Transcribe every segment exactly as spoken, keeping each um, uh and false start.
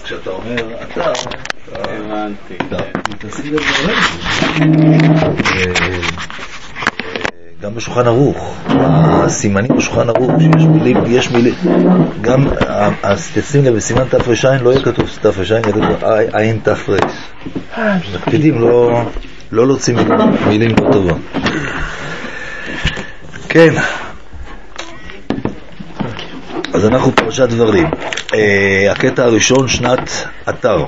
כשאתה אומר אתה, הבנתי. תשים לב גם בשולחן ערוך, הסימנים בשולחן ערוך, שיש מילים, יש מילים, גם, תשים לב, בסימן תפרשיים לא יהיה כתוב תפרשיים, יהיה כתוב עין תפרש. מקפידים לא להוציא מילים לא טובה. כן. אז אנחנו פרשת דברים. הקטע הראשון, שנת אתר.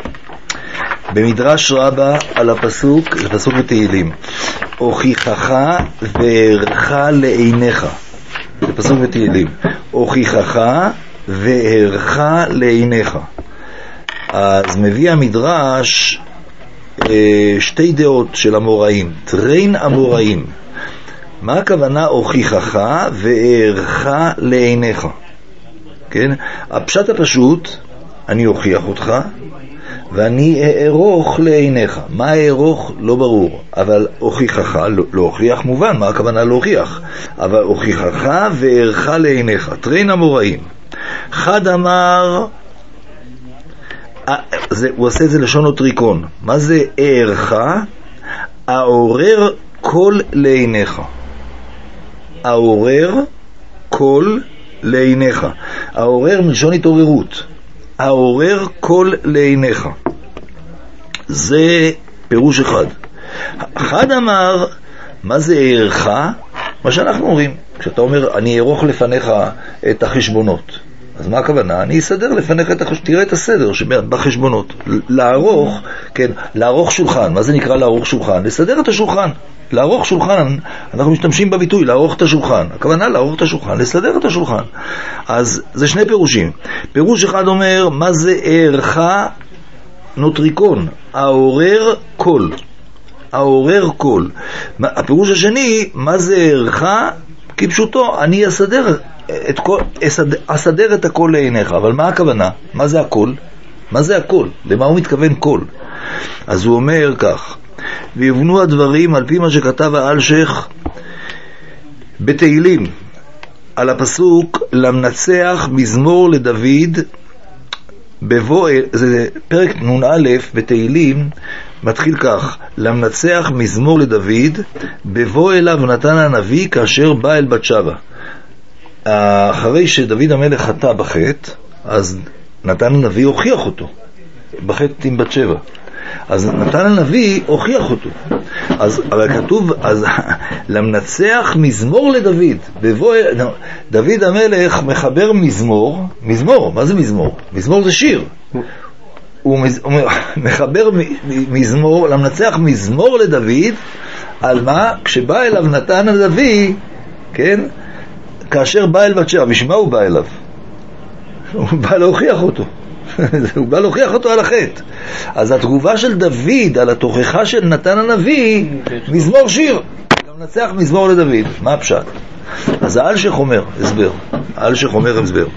במדרש רבה על הפסוק, זה פסוק בתהילים. הוכיחך והערך לעיניך. זה פסוק בתהילים. הוכיחך והערך לעיניך. אז מביא המדרש שתי דעות של המוראים. טרין המוראים. מה הכוונה הוכיחך והערך לעיניך? כן? הפשט הפשוט, אני אוכיח אותך ואני אערוך לעיניך. מה אערוך? לא ברור, אבל הוכיחך, לא, לא הוכיח מובן, מה הכוונה להוכיח? אבל הוכיחך והערך לעיניך. טרין המוראים. חד אמר, זה, הוא עושה את זה לשון אוטריקון. מה זה הערך? העורר כל לעיניך. העורר כל לעיניך. העורר מלשון התעוררות. העורר כל לעיניך. זה פירוש אחד. אחד אמר, מה זה הערך? מה שאנחנו אומרים. כשאתה אומר, אני אערוך לפניך את החשבונות. אז מה הכוונה? אני אסדר לפניך את החשבונות. תראה את הסדר בחשבונות. לערוך, כן, לערוך שולחן. מה זה נקרא לערוך שולחן? לסדר את השולחן. לערוך שולחן, אנחנו משתמשים בביטוי, לערוך את השולחן. הכוונה לערוך את השולחן, לסדר את השולחן. אז זה שני פירושים. פירוש אחד אומר, מה זה הערך? נוטריקון, העורר כל. העורר כל. הפירוש השני, מה זה הערך? כפשוטו, אני אסדר את, כל, אסדר, אסדר את הכל לעיניך. אבל מה הכוונה? מה זה הכל? מה זה הכל? למה הוא מתכוון כל? אז הוא אומר כך, ויבנו הדברים על פי מה שכתב האלשך בתהילים, על הפסוק למנצח מזמור לדוד בבוא, זה פרק נון א' בתהילים, מתחיל כך, למנצח מזמור לדוד בבוא אליו נתן הנביא כאשר בא אל בת שבע. אחרי שדוד המלך חטא בחטא, אז נתן הנביא הוכיח אותו בחטא עם בת שבע. אז נתן הנביא הוכיח אותו. אז אבל כתוב, אז למנצח מזמור לדוד בבוא, דוד המלך מחבר מזמור. מזמור, מה זה מזמור? מזמור זה שיר. הוא, מז, הוא מחבר מזמור, למנצח מזמור לדוד. על מה? כשבא אליו נתן הנביא, כן, כאשר בא אל בת שבע. בשביל מה הוא בא אליו? הוא בא להוכיח אותו. הוא בא להוכיח אותו על החטא. אז התגובה של דוד על התוכחה של נתן הנביא, מזמור שיר, למנצח מזמור לדוד. מה הפשט? אז האלשך אומר הסבר. האלשך אומר הסבר.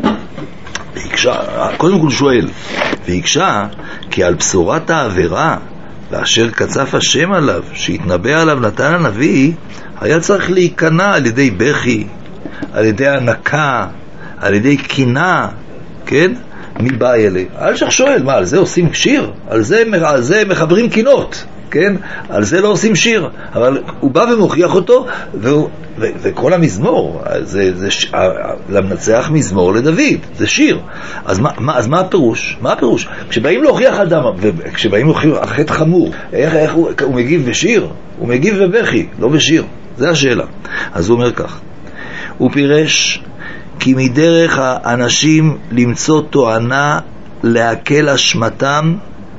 ויקשה, קודם כל שואל, ויקשה כי על בשורת העבירה ואשר קצף השם עליו שהתנבא עליו נתן הנביא, היה צריך להיכנע על ידי בכי, על ידי הנקה, על ידי קינה, כן? מי בא אלה? אלשך שואל, מה, על זה עושים שיר? על זה, על זה מחברים קינות, כן? על זה לא עושים שיר. אבל הוא בא ומוכיח אותו, והוא, ו, וכל המזמור, זה, זה ש, למנצח מזמור לדוד, זה שיר. אז מה, מה, אז מה הפירוש? מה הפירוש? כשבאים להוכיח אדם, וכשבאים להוכיח החטא חמור, איך, איך הוא, הוא מגיב בשיר? הוא מגיב בבכי, לא בשיר. זה השאלה. אז הוא אומר כך, הוא פירש, כי מדרך האנשים למצוא תואנה להקל אשמתם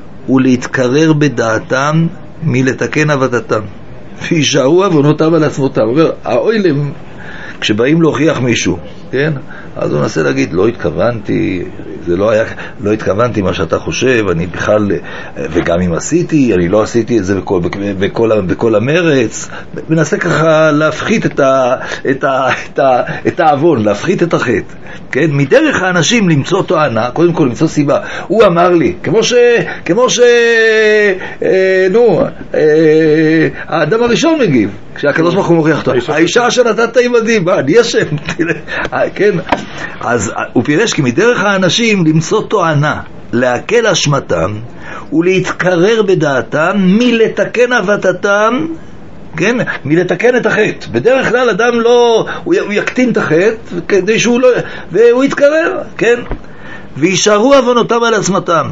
ולהתקרר בדעתם מלתקן עבדתם וישארו עוונותם על עצמותם. הוא אומר, האוילם, כשבאים להוכיח מישהו, כן? אז הוא נסה להגיד, לא התכוונתי, זה לא היה, לא התכוונתי מה שאתה חושב, אני בכלל, וגם אם עשיתי, אני לא עשיתי את זה בכל, בכל, בכל המרץ, מנסה ככה להפחית את ה, את ה, את ה, את העוון, להפחית את החטא, כן? מדרך האנשים למצוא תואנה, קודם כל למצוא סיבה. הוא אמר לי, כמו ש, כמו ש, אה, נו, אה, האדם הראשון מגיב, כשהקדוש ברוך הוא מוכיח אותו, האישה שנתת ילדים, מה, אני אשם, כן? אז הוא פירש כי מדרך האנשים למצוא תואנה, להקל אשמתם ולהתקרר בדעתם מלתקן עבדתם, כן? מלתקן את החטא. בדרך כלל אדם לא, הוא, הוא יקטין את החטא כדי שהוא לא, והוא יתקרר, כן? וישארו עוונותם על עצמתם.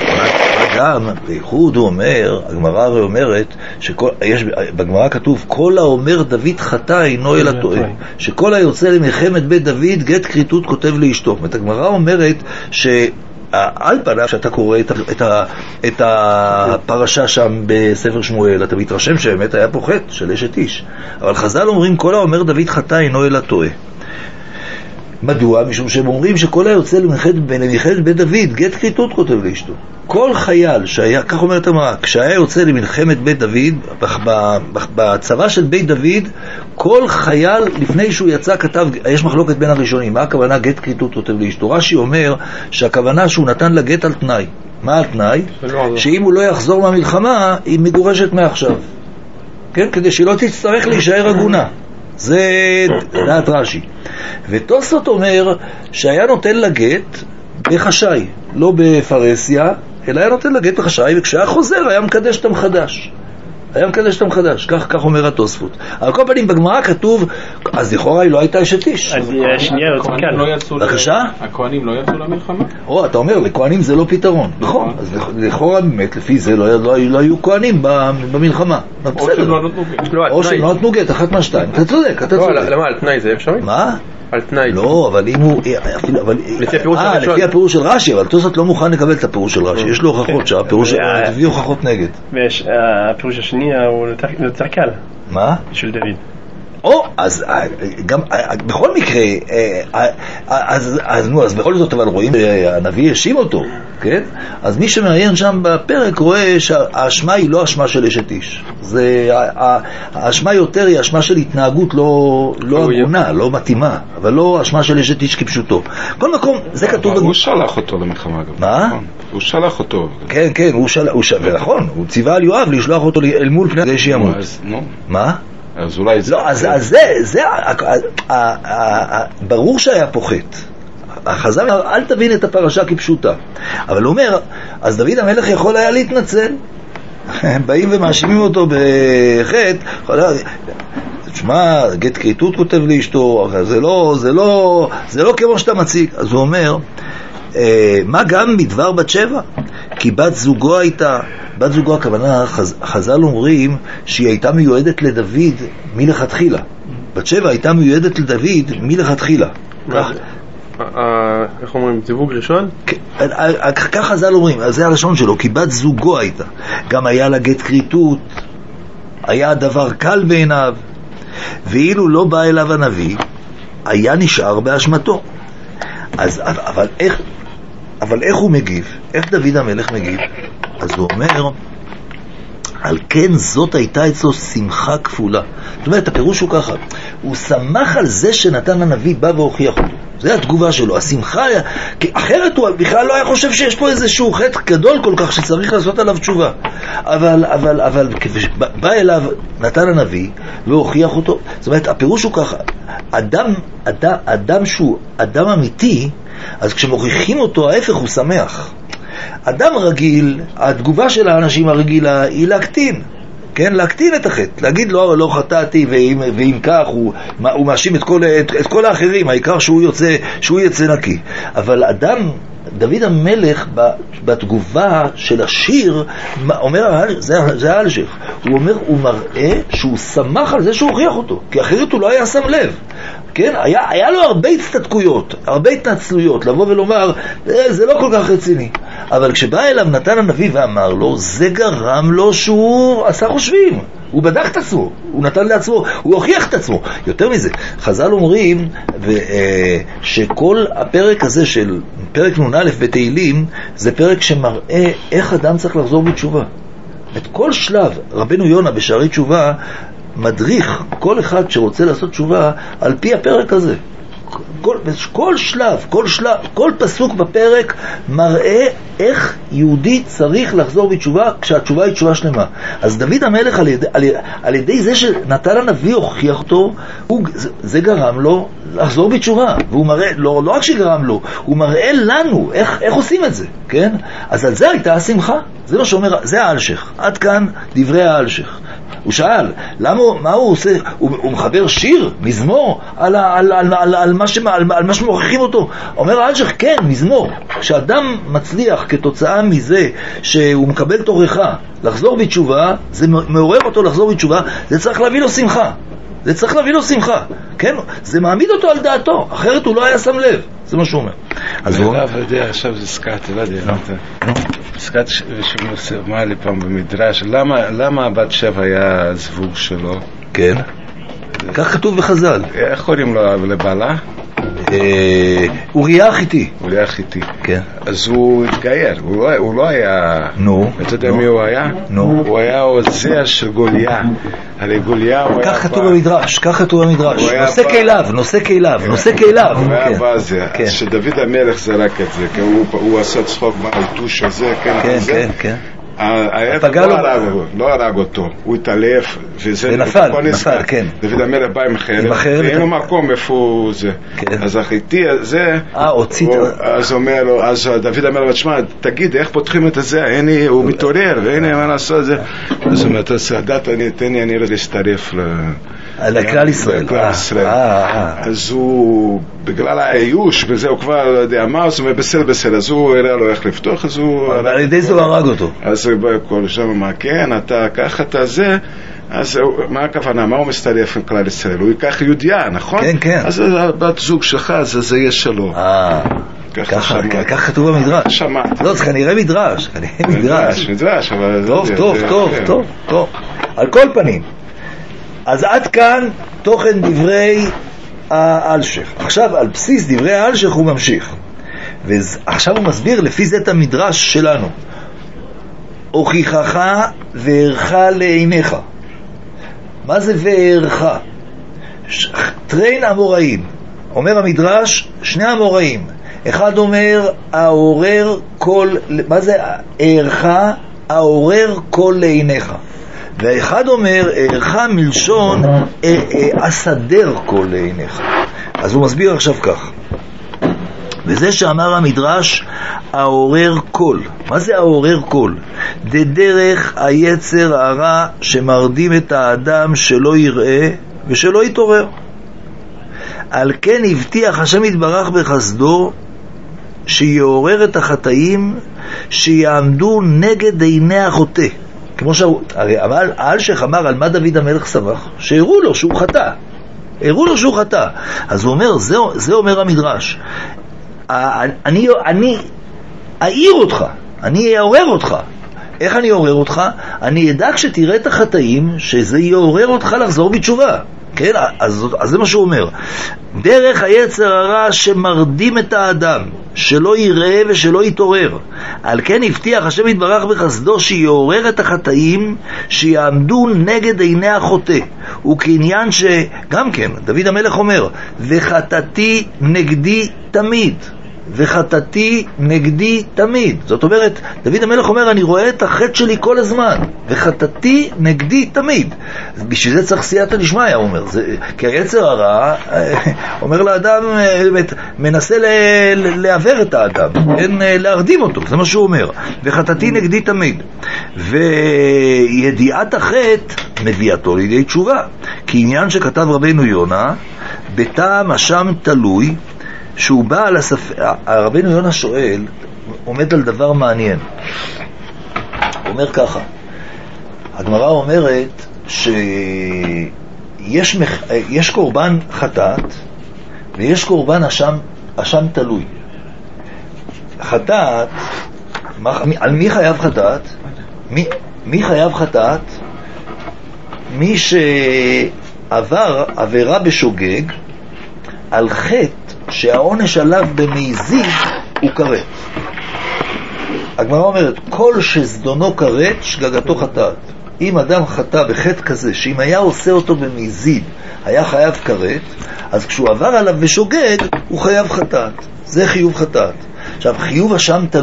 גם בייחוד הוא אומר, הגמרא הרי אומרת, שיש, בגמרא כתוב, כל האומר דוד חטא אינו אלא טועה, שכל היוצא למלחמת בית דוד גט כריתות כותב לאשתו. זאת הגמרא אומרת ש על פניו, כשאתה קורא את, את, את הפרשה שם בספר שמואל, אתה מתרשם שבאמת היה פה חטא של אשת איש. אבל חז"ל אומרים, כל האומר דוד חטא אינו אלא טועה. מדוע? משום שהם אומרים שכל היוצא למלחמת בית דוד גט כריתות כותב לאשתו. כל חייל שהיה, כך אומרת המראה, כשהיה יוצא למלחמת בית דוד, בצבא של בית דוד, כל חייל לפני שהוא יצא כתב, יש מחלוקת בין הראשונים, מה הכוונה גט כריתות כותב לאשתו? רש"י אומר שהכוונה שהוא נתן לה גט על תנאי. מה על תנאי? שאם הוא לא יחזור מהמלחמה, היא מגורשת מעכשיו. כן? כדי שהיא לא תצטרך להישאר עגונה. זה דעת רש"י. ותוספות אומר שהיה נותן לה גט בחשאי, לא בפרסיה, אלא היה נותן לה גט בחשאי, וכשהיה חוזר היה מקדש אותם חדש. היה מקדש אותם חדש, כך, כך אומר התוספות. על כל פנים בגמרא כתוב, אז לכאורה היא לא הייתה אשת איש. אז שנייה, לא יצאו. בבקשה? הכהנים לא יצאו למלחמה? או, אתה אומר, לכהנים זה לא פתרון. נכון. אז לכאורה באמת, לפי זה לא היו כהנים במלחמה. או שהם לא נתנו גט. או שהם לא נתנו גט, אחת מהשתיים. אתה צודק, אתה צודק. למה, על תנאי זה אפשרי? מה? על תנאי. לא, אבל אם הוא... לפי הפירוש של רש"י, אבל תוספות לא מוכן לקבל את הפירוש של רש"י. לו הוכחות שהפירוש, תביא הוכחות נגד. והפירוש השני הוא יותר קל. מה? של דוד. או, אז גם, בכל מקרה, אז, אז, נו, אז בכל זאת, אבל רואים, הנביא האשים אותו, כן? אז מי שמעיין שם בפרק רואה שהאשמה היא לא אשמה של אשת איש. זה, האשמה יותר היא אשמה של התנהגות לא, לא הגונה, לא מתאימה, אבל לא אשמה של אשת איש כפשוטו. כל מקום, זה כתוב... הוא שלח אותו למלחמה גם. מה? הוא שלח אותו. כן, כן, הוא שלח, ונכון, הוא ציווה על יואב לשלוח אותו אל מול פני כדי שימות. מה? אז אולי זה... לא, אז זה, זה, ברור שהיה פה חטא. החז"ל אומר, אל תבין את הפרשה כפשוטה. אבל הוא אומר, אז דוד המלך יכול היה להתנצל. באים ומאשימים אותו בחטא. תשמע, גט כריתות כותב לאשתו, זה לא, זה לא, זה לא כמו שאתה מציג. אז הוא אומר, מה גם מדבר בת שבע? כי בת זוגו הייתה, בת זוגו הכוונה, חז, חז"ל אומרים שהיא הייתה מיועדת לדוד מלכתחילה. בת שבע הייתה מיועדת לדוד מלכתחילה. איך אומרים? זיווג ראשון? כך חז"ל אומרים, זה הראשון שלו, כי בת זוגו הייתה. גם היה לה גט כריתות, היה דבר קל בעיניו, ואילו לא בא אליו הנביא, היה נשאר באשמתו. אז, אבל איך, אבל איך הוא מגיב? איך דוד המלך מגיב? אז הוא אומר, על כן זאת הייתה אצלו שמחה כפולה. זאת אומרת, הפירוש הוא ככה, הוא שמח על זה שנתן הנביא בא והוכיח אותו. זה התגובה שלו, השמחה, כי אחרת הוא בכלל לא היה חושב שיש פה איזשהו חטא גדול כל כך שצריך לעשות עליו תשובה. אבל, אבל, אבל, בא אליו נתן הנביא והוכיח אותו. זאת אומרת, הפירוש הוא ככה, אדם, אדם, אדם שהוא אדם אמיתי, אז כשמוכיחים אותו, ההפך הוא שמח. אדם רגיל, התגובה של האנשים הרגילה היא להקטין, כן? להקטין את החטא, להגיד לא, לא חטאתי, ואם, ואם כך הוא, הוא מאשים את כל, את, את כל האחרים, העיקר שהוא יוצא, שהוא יצא נקי. אבל אדם, דוד המלך בתגובה של השיר אומר, זה, זה האלשך, הוא אומר, הוא מראה שהוא שמח על זה שהוא הוכיח אותו, כי אחרת הוא לא היה שם לב. כן? היה, היה לו הרבה הצטדקויות, הרבה התנצלויות, לבוא ולומר, זה לא כל כך רציני. אבל כשבא אליו נתן הנביא ואמר לו, זה גרם לו שהוא עשה חושבים. הוא בדק את עצמו, הוא נתן לעצמו, הוא הוכיח את עצמו. יותר מזה, חז"ל אומרים ו, אה, שכל הפרק הזה של פרק נון א' בתהילים, זה פרק שמראה איך אדם צריך לחזור בתשובה. את כל שלב, רבנו יונה בשערי תשובה, מדריך כל אחד שרוצה לעשות תשובה על פי הפרק הזה. כל, כל שלב, כל שלב, כל פסוק בפרק מראה איך יהודי צריך לחזור בתשובה כשהתשובה היא תשובה שלמה. אז דוד המלך על ידי, על, על ידי זה שנתן הנביא הוכיח אותו, הוא, זה, זה גרם לו לחזור בתשובה, והוא מראה, לא, לא רק שגרם לו, הוא מראה לנו איך, איך עושים את זה, כן? אז על זה הייתה השמחה, זה מה שאומר, זה האלשך, עד כאן דברי האלשך. הוא שאל, למה, מה הוא עושה? הוא, הוא מחבר שיר, מזמור, על, על, על, על, על, מה שמ, על, על מה שמוכיחים אותו. אומר האלשך, כן, מזמור. כשאדם מצליח כתוצאה מזה שהוא מקבל תורך לחזור בתשובה, זה מעורר אותו לחזור בתשובה, זה צריך להביא לו שמחה. זה צריך להביא לו שמחה, כן? זה מעמיד אותו על דעתו, אחרת הוא לא היה שם לב. זה מה שהוא אומר. אז הוא אומר, יודע, עכשיו זה סקאט, לא יודע, סקאט שמע לי פעם במדרש, למה הבת שבע היה זבוב שלו? כן, כך כתוב בחז"ל. איך קוראים לו לבעלה? אוריה החיתי. אוריה החיתי. כן. אז הוא התגייר, הוא לא היה... נו. אתה יודע מי הוא היה? נו. הוא היה עוזר של גוליה. הרי גוליה הוא היה... כך כתוב במדרש, כך כתוב במדרש. נושא כליו, נושא כליו, נושא כליו. הוא היה בא זה. אז שדוד המלך זרק את זה, כי הוא עשה צחוק מהאלטוש הזה, כן, כן, כן. העבד לא הרג אותו, הוא התעלף וזה נפל, נפל, כן. דוד המלך בא עם חרב, ואין לו מקום איפה זה. אז החיתי הזה, אז אומר לו, אז דוד המלך, תשמע, תגיד, איך פותחים את זה? הוא מתעורר, ואין מה לעשות את זה. אז הוא אומר, תעדת, תן לי, אני לא להסתרף לכלל ישראל. אז הוא, בגלל האיוש, וזה הוא כבר לא יודע מה, אז הוא אומר, בסדר, בסדר, אז הוא הראה לו איך לפתוח, אז הוא... על ידי זה הוא הרג אותו. אז כל שם, מה כן, אתה ככה, אתה זה, אז מה הכוונה, מה הוא מסתרף עם כלל ישראל? הוא ייקח יהודיה, נכון? כן, כן. אז הבת זוג שלך, אז זה יהיה שלו. אה, ככה כתוב במדרש. שמעתי. לא, זה כנראה מדרש, כנראה מדרש. מדרש, אבל... טוב, טוב, טוב, טוב, טוב. על כל פנים. אז עד כאן תוכן דברי האלשך. עכשיו, על בסיס דברי האלשך הוא ממשיך. ועכשיו הוא מסביר לפי זה את המדרש שלנו. הוכיחך וערך לעיניך. מה זה וערך? טרין אמוראים. אומר המדרש, שני אמוראים. אחד אומר, העורר כל, מה זה ערך? העורר כל לעיניך. ואחד אומר, ערך מלשון, אסדר כל לעיניך. אז הוא מסביר עכשיו כך. וזה שאמר המדרש, העורר קול. מה זה העורר קול? דרך היצר הרע שמרדים את האדם שלא יראה ושלא יתעורר. על כן הבטיח השם יתברך בחסדו שיעורר את החטאים שיעמדו נגד עיני החוטא. כמו שהרי האלשך אמר על מה דוד המלך סבח, שהראו לו שהוא חטא. הראו לו שהוא חטא. אז הוא אומר, זה, זה אומר המדרש. אני, אני אעיר אותך, אני אעורר אותך. איך אני אעורר אותך? אני אדע כשתראה את החטאים שזה יעורר אותך לחזור בתשובה. כן? אז, אז זה מה שהוא אומר. דרך היצר הרע שמרדים את האדם, שלא יראה ושלא יתעורר. על כן הבטיח השם יתברך בחסדו שיעורר את החטאים שיעמדו נגד עיני החוטא. וכעניין שגם כן, דוד המלך אומר, וחטאתי נגדי תמיד. וחטאתי נגדי תמיד. זאת אומרת, דוד המלך אומר, אני רואה את החטא שלי כל הזמן, וחטאתי נגדי תמיד. בשביל זה צריך סייעתא דשמיא, הוא אומר. זה, כי היצר הרע אומר לאדם, מנסה לעבר את האדם, אין להרדים אותו, זה מה שהוא אומר. וחטאתי נגדי תמיד. וידיעת החטא מביאתו לידי תשובה. כי עניין שכתב רבנו יונה, בטעם אשם תלוי, שהוא בא על הספ... הרבנו יונה שואל, עומד על דבר מעניין. הוא אומר ככה, הגמרא אומרת שיש מח... יש קורבן חטאת ויש קורבן אשם, אשם תלוי. חטאת, על מי חייב חטאת? מי, מי חייב חטאת? מי שעבר עבירה בשוגג על חטא שהעונש עליו במזיד הוא כרת. הגמרא אומרת, כל שזדונו כרת, שגגתו חטאת. אם אדם חטא בחטא כזה, שאם היה עושה אותו במזיד, היה חייב כרת, אז כשהוא עבר עליו בשוגג, הוא חייב חטאת. זה חיוב חטאת. עכשיו, חיוב אשם תלוי,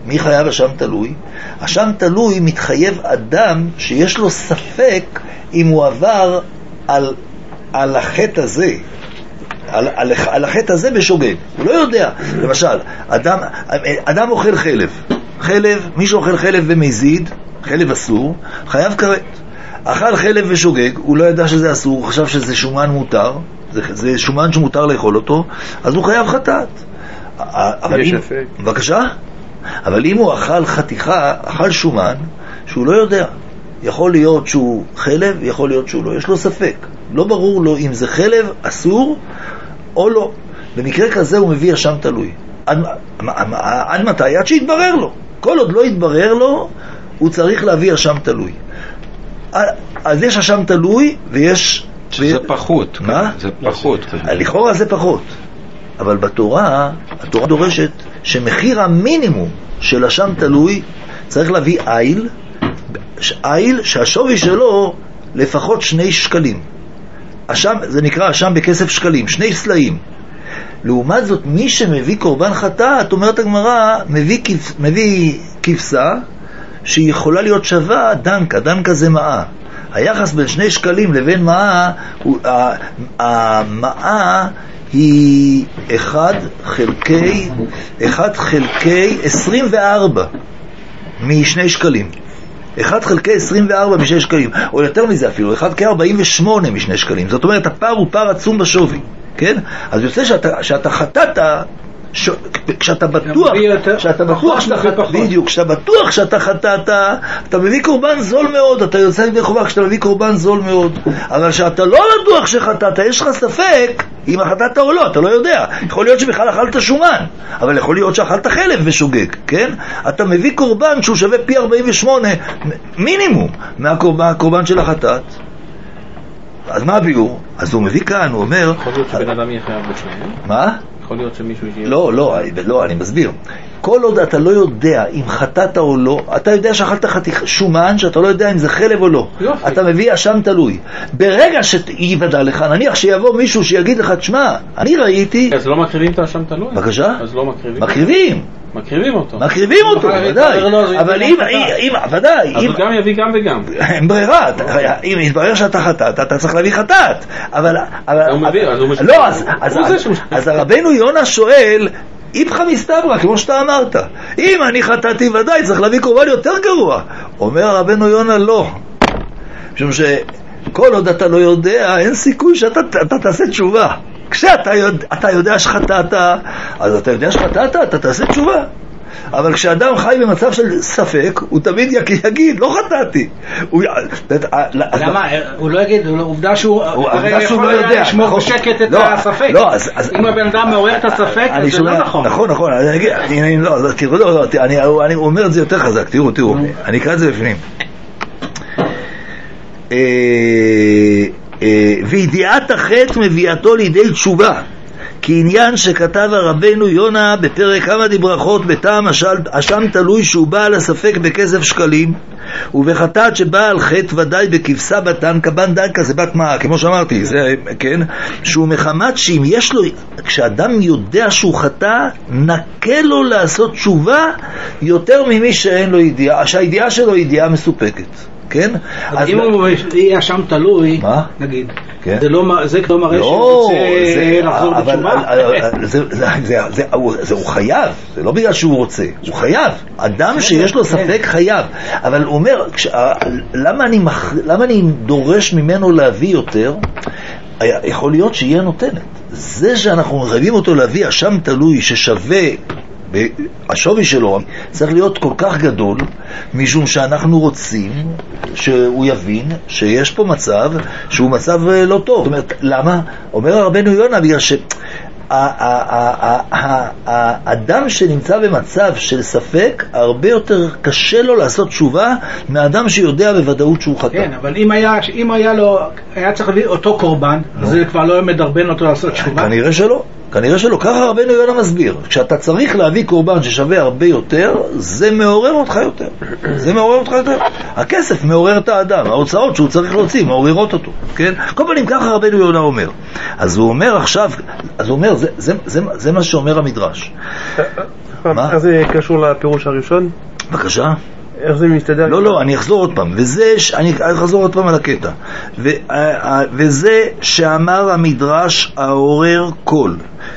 מי חייב אשם תלוי? אשם תלוי מתחייב אדם שיש לו ספק אם הוא עבר על, על החטא הזה, על, על, על החטא הזה בשוגג. הוא לא יודע. למשל, אדם, אדם אוכל חלב. חלב, מי שאוכל חלב ומזיד, חלב אסור, חייב כרת. אכל חלב ושוגג, הוא לא ידע שזה אסור, הוא חשב שזה שומן מותר, זה, זה שומן שמותר לאכול אותו, אז הוא חייב חטאת. אבל אם, בבקשה? אבל אם הוא אכל חתיכה, אכל שומן, שהוא לא יודע, יכול להיות שהוא חלב, יכול להיות שהוא לא, יש לו ספק. לא ברור לו אם זה חלב אסור או לא. במקרה כזה הוא מביא אשם תלוי. עד, עד מתי? עד שיתברר לו. כל עוד לא יתברר לו, הוא צריך להביא אשם תלוי. אז יש אשם תלוי ויש... שזה פחות. מה? זה פחות. לכאורה זה פחות. אבל בתורה, התורה דורשת שמחיר המינימום של אשם תלוי צריך להביא איל, איל שהשווי שלו לפחות שני שקלים. אשם, זה נקרא אשם בכסף שקלים, שני סלעים. לעומת זאת, מי שמביא קורבן חטאת, אומרת הגמרא, מביא, מביא כבשה שהיא יכולה להיות שווה דנקה, דנקה זה מאה. היחס בין שני שקלים לבין מאה, המאה היא אחד חלקי, אחד חלקי עשרים וארבע משני שקלים. אחד חלקי עשרים וארבע משני שקלים, או יותר מזה אפילו, אחד חלקי ארבעים ושמונה משני שקלים. זאת אומרת, הפער הוא פער עצום בשווי, כן? אז יוצא שאתה, שאתה חטאת, ש... כשאתה בטוח, כשאתה בטוח שאתה חטאת, בדיוק, כשאתה בטוח שאתה חטאת, אתה מביא קורבן זול מאוד, אתה יוצא ידי חובה כשאתה מביא קורבן זול מאוד. אבל כשאתה לא בטוח שחטאת, יש לך ספק אם החטאת או לא, אתה לא יודע. יכול להיות שבכלל אכלת שומן, אבל יכול להיות שאכלת חלב ושוגג, כן? אתה מביא קורבן שהוא שווה פי ארבעים ושמונה מינימום מהקורבן, מהקורבן של החטאת. אז מה הביאור? אז הוא מביא כאן, הוא אומר... יכול להיות שבן אדם יהיה חייב בשניהם? מה? יכול להיות שמישהו יהיה... לא, לא, לא, אני מסביר. כל עוד אתה לא יודע אם חטאת או לא, אתה יודע שאכלת חתיך שומן, שאתה לא יודע אם זה חלב או לא. יופי. אתה מביא אשם תלוי. ברגע שיוודע לך, נניח שיבוא מישהו שיגיד לך, תשמע, אני ראיתי... אז לא מקריבים את האשם תלוי? בבקשה? אז לא מקריבים? מקריבים. מקריבים אותו. מקריבים אותו, ודאי. אבל אם, אם, ודאי. אז הוא גם יביא גם וגם. אין ברירה. אם יתברר שאתה חטאת, אתה צריך להביא חטאת. אבל... הוא מביא, אז הוא משפט. לא, אז הרבנו יונה שואל, איפך מסתברא, כמו שאתה אמרת. אם אני חטאתי ודאי, צריך להביא קורבן יותר גרוע. אומר הרבנו יונה, לא. משום שכל עוד אתה לא יודע, אין סיכוי שאתה תעשה תשובה. כשאתה יודע, אתה יודע שחטאת, אז אתה יודע שחטאת, אתה תעשה תשובה. אבל כשאדם חי במצב של ספק, הוא תמיד יגיד, לא חטאתי. למה? הוא לא יגיד, עובדה שהוא לא יודע. לשמור בשקט את הספק. אם הבן אדם מעורר את הספק, זה לא נכון. נכון, נכון. אני אומר את זה יותר חזק, תראו, תראו. אני אקרא את זה בפנים. וידיעת החטא מביאתו לידי תשובה, כי עניין שכתב הרבנו יונה בפרק כמה דברכות בטעם אשם תלוי שהוא בעל הספק בכסף שקלים, ובחטאת שבעל חטא ודאי בכבשה בתנקה, בן דנקה זה בת מה, כמו שאמרתי, זה, כן, שהוא מחמת שאם יש לו, כשאדם יודע שהוא חטא, נקה לו לעשות תשובה יותר ממי שאין לו ידיעה, שהידיעה שלו היא ידיעה מסופקת. כן? אז אם הוא יהיה אשם תלוי, נגיד, זה כבר מראה שהוא רוצה לחזור בתשובה? הוא חייב, זה לא בגלל שהוא רוצה, הוא חייב. אדם שיש לו ספק חייב. אבל הוא אומר, למה אני דורש ממנו להביא יותר? יכול להיות שיהיה נותנת. זה שאנחנו מחייבים אותו להביא אשם תלוי ששווה, השווי שלו צריך להיות כל כך גדול, משום שאנחנו רוצים שהוא יבין שיש פה מצב שהוא מצב לא טוב. זאת אומרת, למה? אומר הרבנו יונה, בגלל שהאדם שנמצא במצב של ספק, הרבה יותר קשה לו לעשות תשובה מהאדם שיודע בוודאות שהוא חטא. כן, אבל אם היה, אם היה לו, היה צריך להביא אותו קורבן, זה כבר לא מדרבן אותו לעשות תשובה? כנראה שלא. כנראה שלא, ככה רבנו יונה מסביר. כשאתה צריך להביא קורבן ששווה הרבה יותר, זה מעורר אותך יותר. זה מעורר אותך יותר. הכסף מעורר את האדם, ההוצאות שהוא צריך להוציא, מעוררות אותו. כן? כל פעמים ככה רבנו יונה אומר. אז הוא אומר עכשיו, אז הוא אומר, זה, זה, זה, זה מה שאומר המדרש. איך זה קשור לפירוש הראשון? בבקשה. איך זה מסתדר? לא, לא, אני אחזור עוד פעם. וזה, אני אחזור עוד פעם על הקטע. ו, וזה שאמר המדרש העורר קול.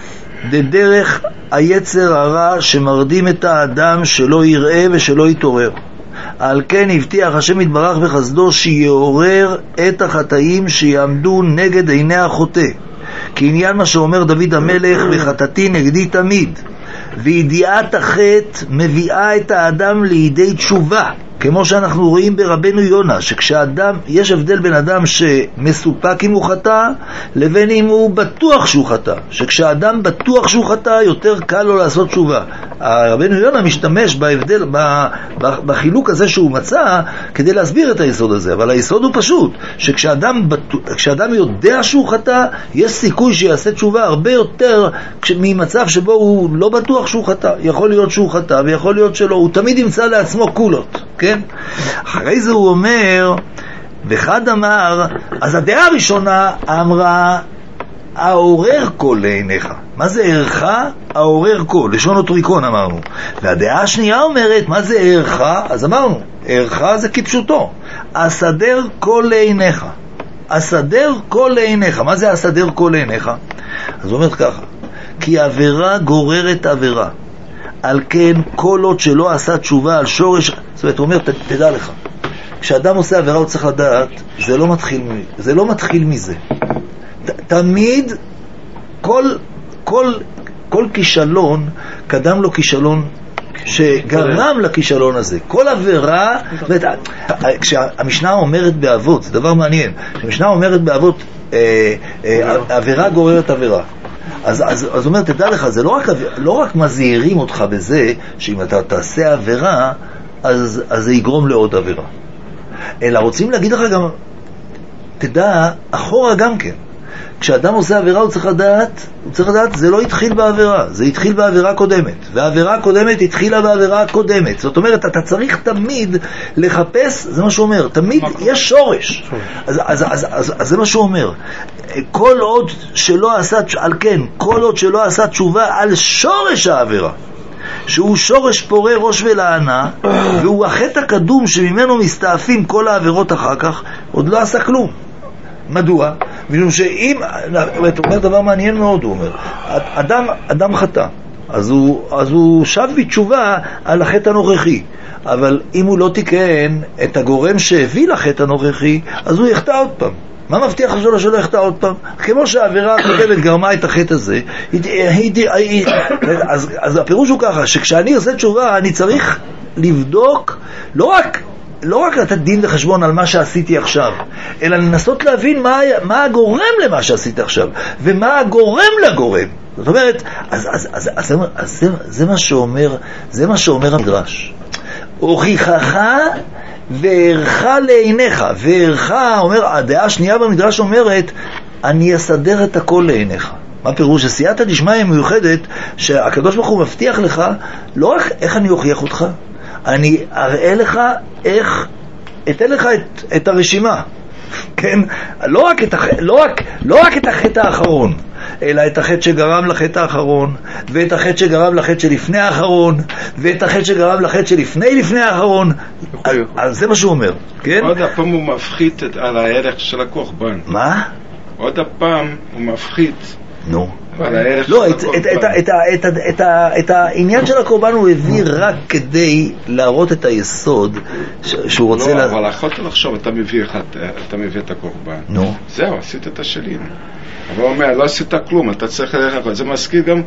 דרך היצר הרע שמרדים את האדם שלא יראה ושלא יתעורר. על כן הבטיח השם יתברך בחסדו שיעורר את החטאים שיעמדו נגד עיני החוטא. כי עניין מה שאומר דוד המלך, וחטאתי נגדי תמיד. וידיעת החטא מביאה את האדם לידי תשובה, כמו שאנחנו רואים ברבנו יונה, שכשאדם, יש הבדל בין אדם שמסופק אם הוא חטא לבין אם הוא בטוח שהוא חטא. שכשאדם בטוח שהוא חטא יותר קל לו לעשות תשובה. רבנו יונה משתמש בהבדל, בחילוק הזה שהוא מצא כדי להסביר את היסוד הזה, אבל היסוד הוא פשוט, שכשאדם כשאדם יודע שהוא חטא, יש סיכוי שיעשה תשובה הרבה יותר ממצב שבו הוא לא בטוח שהוא חטא. יכול להיות שהוא חטא ויכול להיות שלא, הוא תמיד ימצא לעצמו קולות, כן? אחרי זה הוא אומר, ואחד אמר, אז הדעה הראשונה אמרה, העורר קול לעיניך. מה זה ערך? העורר קול, לשון אוטריקון אמרנו. והדעה השנייה אומרת, מה זה ערך? אז אמרנו, ערך זה כפשוטו, הסדר קול לעיניך. הסדר קול לעיניך. מה זה הסדר קול לעיניך? אז הוא אומר ככה, כי עבירה גוררת עבירה. על כן, כל עוד שלא עשה תשובה על שורש, זאת אומרת, הוא אומר, ת, תדע לך, כשאדם עושה עבירה הוא צריך לדעת, זה לא מתחיל, זה לא מתחיל מזה. ת, תמיד, כל, כל, כל כישלון, קדם לו כישלון שגרם לכישלון הזה. כל עבירה, כשהמשנה אומרת באבות, זה דבר מעניין, כשהמשנה אומרת באבות, אה, אה, עבירה גוררת עבירה. אז, אז, אז אומר, תדע לך, זה לא רק, לא רק מזהירים אותך בזה, שאם אתה תעשה עבירה, אז, אז זה יגרום לעוד עבירה. אלא רוצים להגיד לך גם, תדע, אחורה גם כן. כשאדם עושה עבירה, הוא צריך לדעת, הוא צריך לדעת, זה לא התחיל בעבירה, זה התחיל בעבירה קודמת. והעבירה הקודמת התחילה בעבירה הקודמת. זאת אומרת, אתה צריך תמיד לחפש, זה מה שהוא אומר, תמיד יש שורש. אז, אז, אז, אז, אז זה מה שהוא אומר. כל עוד שלא עשה, על כן, כל עוד שלא עשה תשובה על שורש העבירה, שהוא שורש פורה ראש ולענה, והוא החטא הקדום שממנו מסתעפים כל העבירות אחר כך, עוד לא עשה כלום. מדוע? משום שאם, הוא אומר דבר מעניין מאוד, הוא אומר, אדם, אדם חטא, אז הוא, אז הוא שב בתשובה על החטא הנוכחי, אבל אם הוא לא תיקן את הגורם שהביא לחטא הנוכחי, אז הוא יחטא עוד פעם. מה מבטיח שלו שלא יחטא עוד פעם? כמו שהעבירה הקודמת גרמה את החטא הזה, אז, אז הפירוש הוא ככה, שכשאני עושה תשובה, אני צריך לבדוק לא רק לא רק לתת דין וחשבון על מה שעשיתי עכשיו, אלא לנסות להבין מה, מה הגורם למה שעשיתי עכשיו, ומה הגורם לגורם. זאת אומרת, אז, אז, אז, אז, אז, אז זה, זה מה שאומר, זה מה שאומר המדרש. הוכיחך וערך לעיניך. וערך, אומר, הדעה השנייה במדרש אומרת, אני אסדר את הכל לעיניך. מה פירוש? שסייעתא דשמיא מיוחדת, שהקדוש ברוך הוא מבטיח לך, לא רק איך אני אוכיח אותך, אני אראה לך איך, אתן לך את, את הרשימה, כן? לא רק את, הח... לא רק, לא רק את החטא האחרון, אלא את החטא שגרם לחטא האחרון, ואת החטא שגרם לחטא שלפני האחרון, ואת החטא שגרם לחטא שלפני לפני האחרון. אז, אז זה מה שהוא אומר, כן? עוד הפעם הוא מפחית על הערך של הקורבן. מה? עוד הפעם הוא מפחית. נו. לא, את העניין של הקורבן הוא הביא רק כדי להראות את היסוד שהוא רוצה... לא, אבל יכולת לחשוב, אתה מביא את הקורבן. נו. זהו, עשית את השלים. אבל הוא אומר, לא עשית כלום, אתה צריך ללכת. זה מזכיר גם,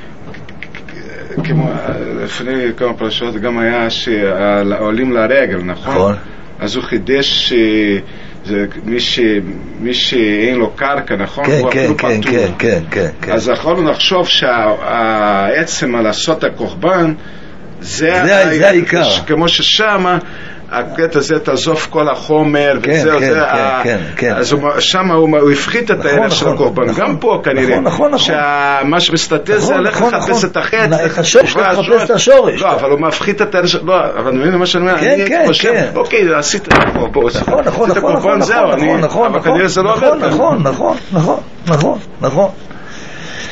כמו לפני כמה פרשות, גם היה שעולים לרגל, נכון? נכון. אז הוא חידש זה מי ש מי שאין לו קרקע, נכון? כן, כן, כן, כן, כן, כן, כן. אז יכולנו לחשוב שהעצם על לעשות הקורבן זה העיקר, כמו ששם הקטע הזה תעזוב כל החומר, וזהו, זה אז שם הוא הפחית את הערך של הקורבן. גם פה כנראה שמה שמסתתר זה הלך לחפש את החטא, את השורש, לחפש את השורש. לא, אבל הוא מפחית את הערך, לא, אבל מבין מה שאני אומר, אני חושב, אוקיי, עשית נכון, נכון, נכון, נכון, נכון, נכון, אבל כנראה זה לא עובד. נכון, נכון, נכון, נכון, נכון.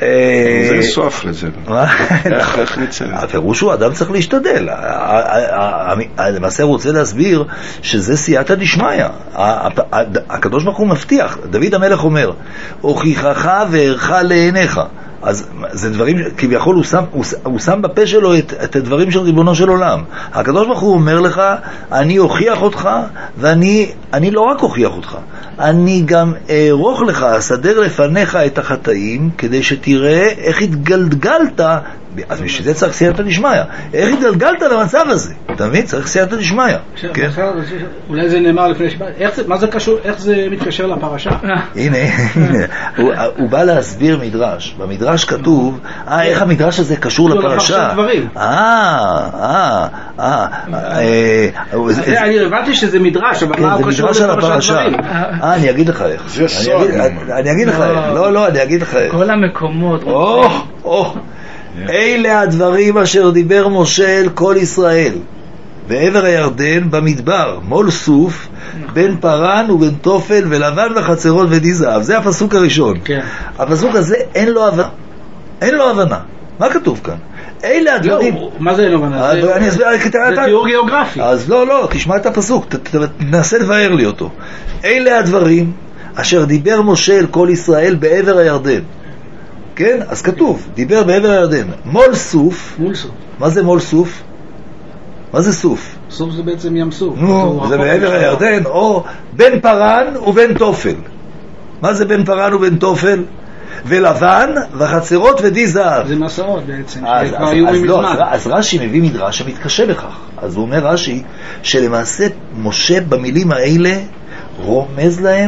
זה סוף לזה. איך נצא? הפירוש הוא, אדם צריך להשתדל. למעשה הוא רוצה להסביר שזה סייעתא דשמיא. הקדוש ברוך הוא מבטיח, דוד המלך אומר, הוכיחך וערך לעיניך. אז זה דברים, כביכול הוא שם, הוא, הוא שם בפה שלו את, את הדברים של ריבונו של עולם. הקדוש ברוך הוא אומר לך, אני אוכיח אותך, ואני אני לא רק אוכיח אותך, אני גם אערוך לך, אסדר לפניך את החטאים, כדי שתראה איך התגלגלת, אז בשביל זה צריך סייעתא דשמיא. איך התגלגלת למצב הזה? אתה מבין? צריך סייעתא דשמיא. כן. אולי זה נאמר לפני שבא, מה זה קשור, איך זה מתקשר לפרשה? הנה, הוא בא להסביר מדרש. במדרש כתוב, אה, איך המדרש הזה קשור לפרשה? אה, אה, אה. אני הבנתי שזה מדרש, אבל מה הוא קשור לפרשת דברים? אה, אני אגיד לך איך. זה סוד. אני אגיד לך איך. לא, לא, אני אגיד לך איך. כל המקומות. או, או. אלה הדברים אשר דיבר משה אל כל ישראל בעבר הירדן במדבר, מול סוף, בין פרן ובין תופל ולבן וחצרות ודי זהב. זה הפסוק הראשון. כן. הפסוק הזה אין לו הבנה. אין לו הבנה. מה כתוב כאן? אלה הדברים... לא, מה זה אין לו הבנה? אני אסביר... זה תיאור גיאוגרפי. אז לא, לא, תשמע את הפסוק, תנסה לבאר לי אותו. אלה הדברים אשר דיבר משה אל כל ישראל בעבר הירדן. כן? אז כתוב, דיבר בעבר הירדן. מול סוף. מול סוף. מה זה מול סוף? מה זה סוף? סוף זה בעצם ים סוף. נו, זה בעבר הירדן, או בין פרן ובין תופל. מה זה בין פרן ובין תופל? ולבן וחצרות ודי זהב. זה מסעות בעצם. אז, אז, אז, לא, אז, אז רש"י מביא מדרש שמתקשה בכך. אז הוא אומר רש"י שלמעשה משה במילים האלה רומז להם,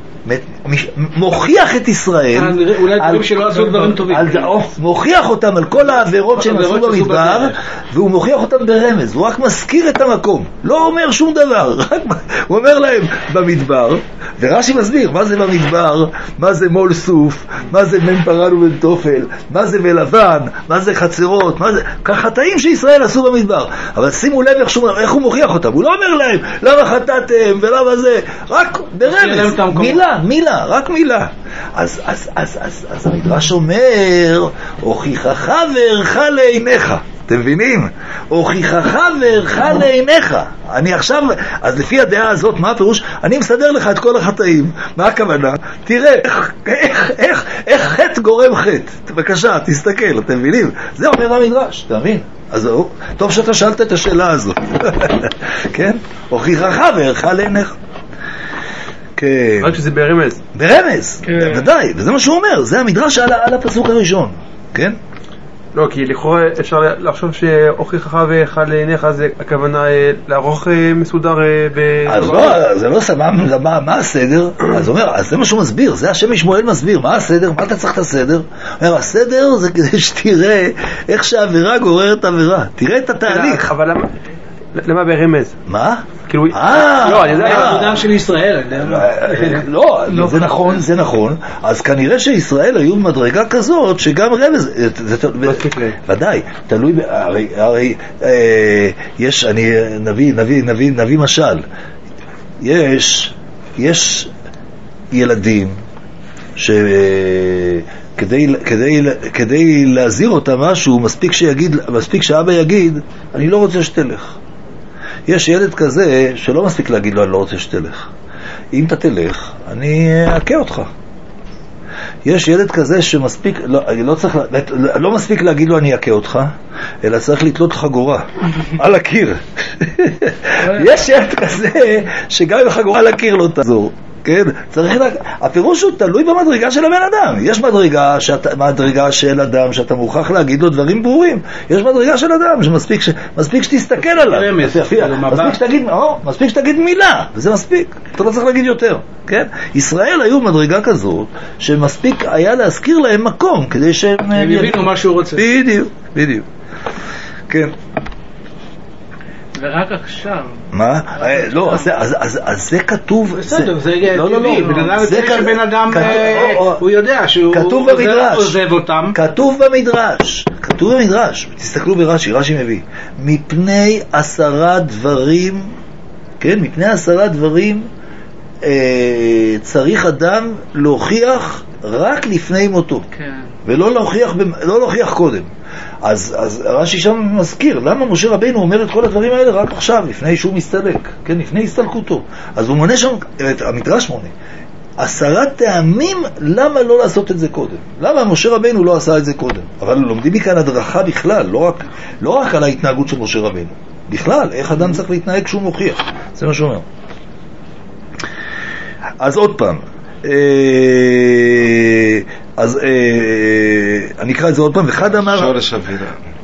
מוכיח את ישראל, אולי דברים שלא עשו דברים טובים, מוכיח אותם על כל העבירות שהם עשו במדבר, והוא מוכיח אותם ברמז. הוא רק מזכיר את המקום, לא אומר שום דבר, הוא אומר להם במדבר. ורש"י מסביר מה זה במדבר, מה זה מול סוף, מה זה בין פרן ובין תופל, מה זה בלבן, מה זה חצרות, מה זה חטאים שישראל עשו במדבר. אבל שימו לב איך, שום, איך הוא מוכיח אותם. הוא לא אומר להם למה חטאתם ולמה זה, רק ברמז, מילה, מילה, רק מילה. אז, אז, אז, אז, אז המדרש אומר, הוכיחך וערך לעיניך. אתם מבינים? הוכיחך וערך לעיניך. אני עכשיו, אז לפי הדעה הזאת, מה הפירוש? אני מסדר לך את כל החטאים. מה הכוונה? תראה, איך, איך, איך, איך חטא גורם חטא. בבקשה, תסתכל, אתם מבינים? זה אומר המדרש, אתה מבין? אז טוב שאתה שאלת את השאלה הזאת. כן? הוכיחך וערך לעיניך. כן. רק שזה ברמז. ברמז, ודאי, וזה מה שהוא אומר, זה המדרש על, על הפסוק הראשון, כן? לא, כי לכאורה אפשר לחשוב שהוכיחך וערך לעיניך זה הכוונה לערוך מסודר ב... אז לא, זה לא סבבה, מה, מה הסדר? אז הוא אומר, אז זה מה שהוא מסביר, זה השם משמואל מסביר, מה הסדר? מה אתה צריך את הסדר? הוא אומר, הסדר זה כדי שתראה איך שהעבירה גוררת עבירה, תראה את התהליך. אבל למה? למה ברמז? מה? כאילו, אה, לא, אני יודע, העבודה של ישראל. לא, זה נכון, זה נכון. אז כנראה שישראל היו במדרגה כזאת שגם רמז, ודאי, תלוי, הרי יש, אני נביא, נביא, נביא, נביא משל. יש, יש ילדים ש... כדי, כדי, כדי להזהיר אותם משהו, מספיק שיגיד, מספיק שאבא יגיד, אני לא רוצה שתלך. יש ילד כזה שלא מספיק להגיד לו, אני לא רוצה שתלך. אם אתה תלך, אני אכה אותך. יש ילד כזה שמספיק, לא, לא, צריך, לא מספיק להגיד לו, אני אכה אותך, אלא צריך לתלות חגורה על הקיר. יש ילד כזה שגם עם חגורה על הקיר לא תעזור. כן, צריך לה... הפירוש הוא תלוי במדרגה של הבן אדם. יש מדרגה, שאת... מדרגה של אדם שאתה מוכרח להגיד לו דברים ברורים. יש מדרגה של אדם שמספיק ש... מספיק שתסתכל עליו. מספיק שתגיד, או, מספיק שתגיד מילה, וזה מספיק. אתה לא צריך להגיד יותר, כן? ישראל היו מדרגה כזאת שמספיק היה להזכיר להם מקום כדי שהם... הם יבינו מה שהוא רוצה. בדיוק, בדיוק. כן. ורק עכשיו. מה? לא, אז זה כתוב. בסדר, זה טבעי. בן אדם, הוא יודע שהוא עוזב אותם. כתוב במדרש. כתוב במדרש. תסתכלו ברש"י, רש"י מביא. מפני עשרה דברים, כן, מפני עשרה דברים צריך אדם להוכיח רק לפני מותו. ולא להוכיח, לא להוכיח קודם. אז, אז רש"י שם מזכיר, למה משה רבינו אומר את כל הדברים האלה רק עכשיו, לפני שהוא מסתלק, כן, לפני הסתלקותו. אז הוא מונה שם, המדרש מונה, עשרה טעמים למה לא לעשות את זה קודם. למה משה רבינו לא עשה את זה קודם. אבל לומדים מכאן הדרכה בכלל, לא רק, לא רק על ההתנהגות של משה רבינו. בכלל, איך אדם צריך להתנהג כשהוא מוכיח. זה מה שאומר. אז עוד פעם, אז אני אקרא את זה עוד פעם. אחד אמר שורש העבירה.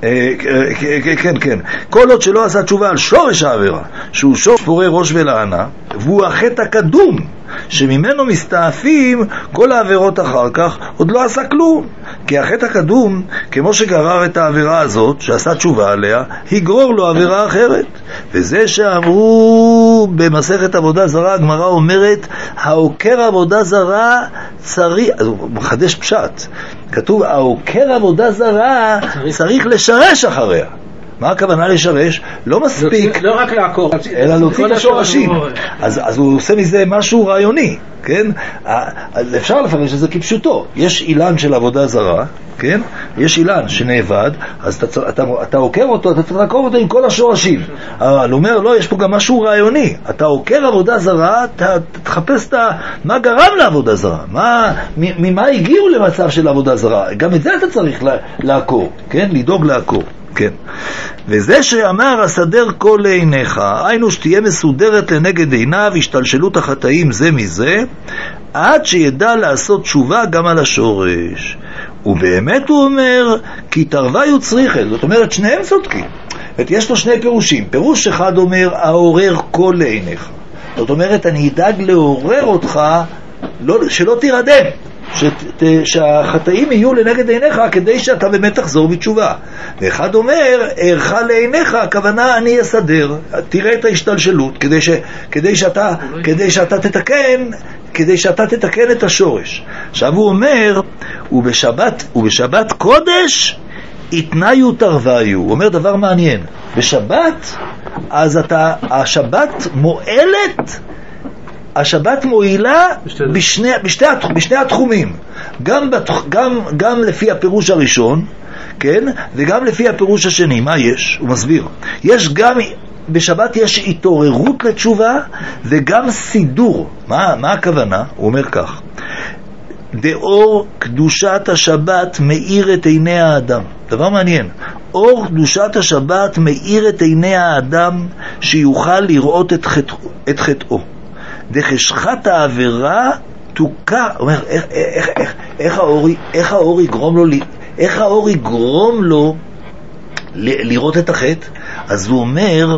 כן, כן. כל עוד שלא עשה תשובה על שורש העבירה, שהוא שורש פורה ראש ולענה, והוא החטא הקדום שממנו מסתעפים כל העבירות אחר כך, עוד לא עשה כלום. כי החטא הקדום, כמו שגרר את העבירה הזאת, שעשה תשובה עליה, יגרור לו עבירה אחרת. וזה שאמרו במסכת עבודה זרה, הגמרא אומרת, העוקר עבודה זרה צריך, אז הוא מחדש פשט, כתוב, העוקר עבודה זרה צריך לשרש אחריה. מה הכוונה לשרש? לא מספיק, לא רק לעקור, אלא להוציא את השורשים. אז, אז הוא עושה מזה משהו רעיוני, כן? אז אפשר לפרש את זה כפשוטו. יש אילן של עבודה זרה, כן? יש אילן שנאבד, אז אתה, אתה, אתה עוקר אותו, אתה צריך לעקור אותו עם כל השורשים. אבל הוא אומר, לא, יש פה גם משהו רעיוני. אתה עוקר עבודה זרה, אתה תחפש את מה גרם לעבודה זרה, מה, ממה הגיעו למצב של עבודה זרה. גם את זה אתה צריך לעקור, כן? לדאוג לעקור. כן. וזה שאמר הסדר כל לעיניך, היינו שתהיה מסודרת לנגד עיניו, השתלשלות החטאים זה מזה, עד שידע לעשות תשובה גם על השורש. ובאמת הוא אומר, כי תרווה יוצריכת, זאת אומרת שניהם צודקים. יש לו שני פירושים. פירוש אחד אומר, העורר כל לעיניך. זאת אומרת, אני אדאג לעורר אותך, לא, שלא תירדם. שת, שהחטאים יהיו לנגד עיניך כדי שאתה באמת תחזור בתשובה. ואחד אומר, ערך לעיניך, הכוונה אני אסדר, תראה את ההשתלשלות כדי, ש, כדי, שאתה, כדי שאתה תתקן כדי שאתה תתקן את השורש. עכשיו הוא אומר, ובשבת, ובשבת קודש התניו תרוויו. הוא אומר דבר מעניין, בשבת אז אתה, השבת מועלת, השבת מועילה בשני, בשני, בשני התחומים, גם, גם, גם לפי הפירוש הראשון, כן? וגם לפי הפירוש השני. מה יש? הוא מסביר. יש גם, בשבת יש התעוררות לתשובה וגם סידור. מה, מה הכוונה? הוא אומר כך, דאור קדושת השבת מאיר את עיני האדם. דבר מעניין, אור קדושת השבת מאיר את עיני האדם שיוכל לראות את חטאו, את חטאו. דחשכת העבירה תוקע. הוא אומר, איך, איך, איך, איך, האור, איך האור יגרום לו, איך האור יגרום לו ל, לראות את החטא? אז הוא אומר,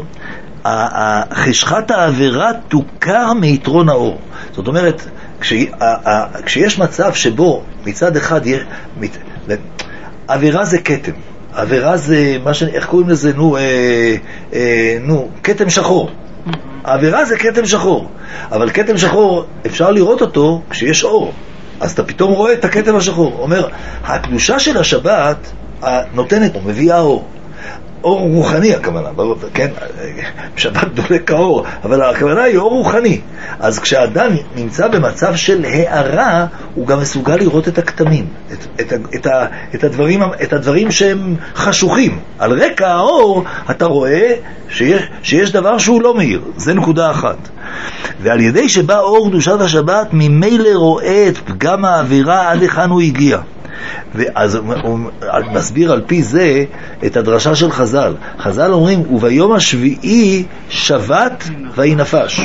חשכת העבירה תוקע מיתרון האור. זאת אומרת, כש, כשיש מצב שבו מצד אחד יש, עבירה זה כתם, עבירה זה, מה ש... איך קוראים לזה? נו, אה, אה, נו, כתם שחור. העבירה זה כתם שחור, אבל כתם שחור אפשר לראות אותו כשיש אור, אז אתה פתאום רואה את הכתם השחור. אומר, הקדושה של השבת נותנת, מביאה אור, אור רוחני הכוונה, כן, שבת דולק האור, אבל הכוונה היא אור רוחני. אז כשאדם נמצא במצב של הערה, הוא גם מסוגל לראות את הכתמים, את, את, את, את, הדברים, את הדברים שהם חשוכים. על רקע האור אתה רואה שיש, שיש דבר שהוא לא מאיר. זה נקודה אחת. ועל ידי שבא אור קדושת השבת, ממילא רואה את פגם האווירה עד היכן הוא הגיע. ואז הוא מסביר על פי זה את הדרשה של חז"ל. חז"ל אומרים, וביום השביעי שבת וינפש.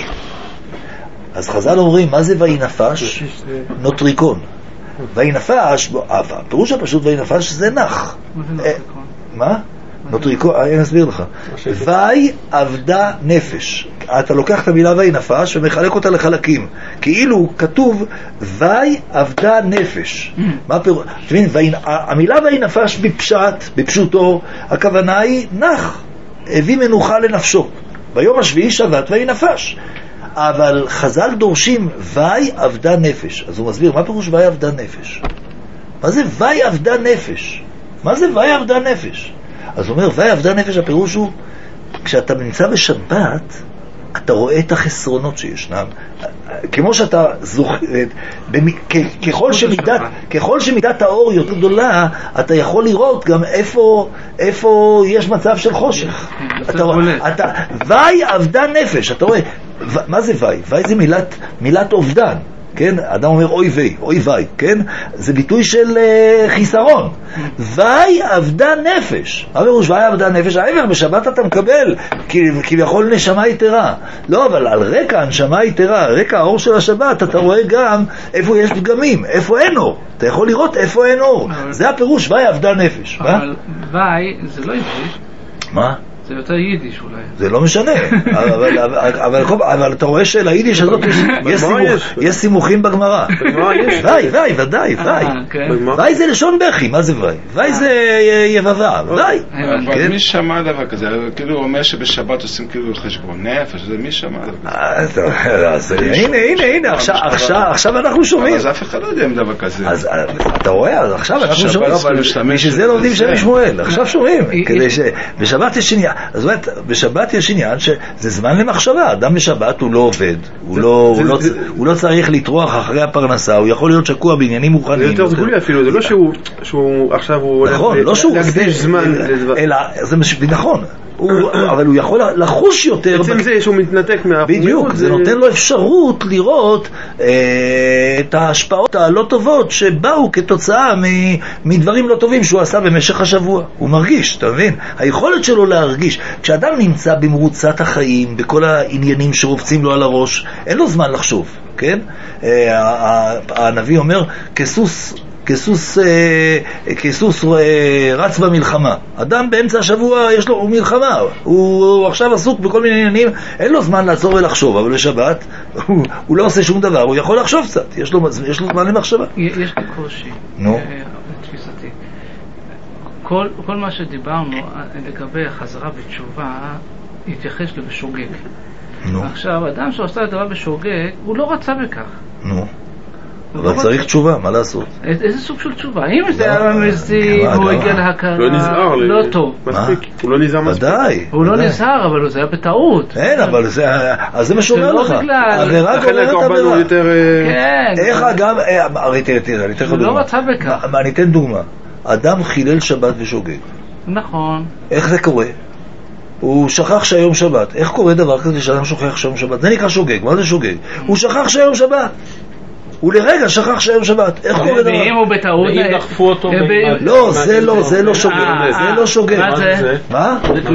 אז חז"ל אומרים, מה זה וינפש? נוטריקון. וינפש, הפירוש הפשוט וינפש זה נח. מה? נוטריקון, אני אסביר לך. וי עבדה נפש. אתה לוקח את המילה וי נפש ומחלק אותה לחלקים, כאילו כתוב וי עבדה נפש. מה פירוש? המילה וי נפש בפשט, בפשוטו, הכוונה היא נח, הביא מנוחה לנפשו. ביום השביעי שבת וי נפש. אבל חז"ל דורשים וי עבדה נפש. אז הוא מסביר, מה פירוש וי עבדה נפש? מה זה וי עבדה נפש? מה זה וי עבדה נפש? אז הוא אומר, וי עבדה נפש, הפירוש הוא, כשאתה נמצא בשבת, אתה רואה את החסרונות שישנם. כמו שאתה זוכר, ככל שמידת, ככל שמידת האור יותר גדולה, אתה יכול לראות גם איפה, איפה יש מצב של חושך. אתה רואה, אתה, וי עבדה נפש, אתה רואה, מה זה וי? וי זה מילת, מילת אובדן. כן? אדם אומר אוי וי, אוי וי, כן? זה ביטוי של uh, חיסרון. וי עבדה נפש. הפירוש וי עבדה נפש, העבר בשבת אתה מקבל כביכול נשמה יתרה. לא, אבל על רקע הנשמה יתרה, רקע האור של השבת, אתה רואה גם איפה יש פגמים, איפה אין אור. אתה יכול לראות איפה אין אור. זה הפירוש וי עבדה נפש. אבל וי זה לא עברית. מה? זה יותר יידיש אולי. זה לא משנה, אבל, אבל, אבל, אבל אתה רואה שליידיש הזאת יש סימוכים בגמרא. וי, וי, ודאי, וי. וי זה לשון בכי, מה זה וי? וי זה יבבה, וי. אבל מי שמע דבר כזה? כאילו הוא אומר שבשבת עושים כאילו חשבון נפש, זה מי שמע דבר כזה? הנה, הנה, הנה, עכשיו אנחנו שומעים. אז אף אחד לא יודע אם דבר כזה. אז אתה רואה, עכשיו אנחנו שומעים. בשביל זה לומדים שם שמואל, עכשיו שומעים. כדי שבשבת יש עניין. אז אומרת, בשבת יש עניין שזה זמן למחשבה. אדם בשבת הוא לא עובד, הוא לא, הוא לא, הוא לא צריך לטרוח אחרי הפרנסה, הוא יכול להיות שקוע בעניינים מוכנים. זה יותר סגולי אפילו, זה לא שהוא עכשיו הוא הולך להקדיש זמן. אלא, זה נכון. אבל הוא יכול לחוש יותר. בעצם זה שהוא מתנתק מהפנימיות. בדיוק, זה נותן לו אפשרות לראות את ההשפעות הלא טובות שבאו כתוצאה מדברים לא טובים שהוא עשה במשך השבוע. הוא מרגיש, אתה מבין? היכולת שלו להרגיש. כשאדם נמצא במרוצת החיים, בכל העניינים שרובצים לו על הראש, אין לו זמן לחשוב, כן? הנביא אומר, כסוס... כסוס, כסוס רץ במלחמה. אדם באמצע השבוע יש לו מלחמה, הוא עכשיו עסוק בכל מיני עניינים, אין לו זמן לעצור ולחשוב, אבל בשבת הוא, הוא לא עושה שום דבר, הוא יכול לחשוב קצת, יש לו, יש לו זמן למחשבה. יש לי קושי, נו. תפיסתי. כל, כל מה שדיברנו לגבי חזרה בתשובה התייחס לבשוגג. נו. עכשיו, אדם שעושה דבר בשוגג, הוא לא רצה בכך. נו. אבל צריך תשובה, מה לעשות? איזה סוג של תשובה? אם זה היה מזיק, הוא הגיע להכרה, לא טוב. הוא לא נזהר מספיק. ודאי. הוא לא נזהר, אבל זה היה בטעות. אין, אבל זה מה שאומר לך. עבירה גוררת עבירה. איך אגב, הרי תראה, תראה, אני אתן לך דוגמה. הוא לא רצה בכך. אני אתן דוגמה. אדם חילל שבת ושוגג. נכון. איך זה קורה? הוא שכח שהיום שבת. איך קורה דבר כזה שאדם שוכח שהיום שבת? זה נקרא שוגג. מה זה שוגג? הוא שכח שהיום שבת. הוא לרגע שכח שהיום שבת. איך קורה דבר? ואם הוא בטעות... ואם דחפו אותו... לא, זה לא, זה לא שוגג. זה לא שוגג. מה זה? מה?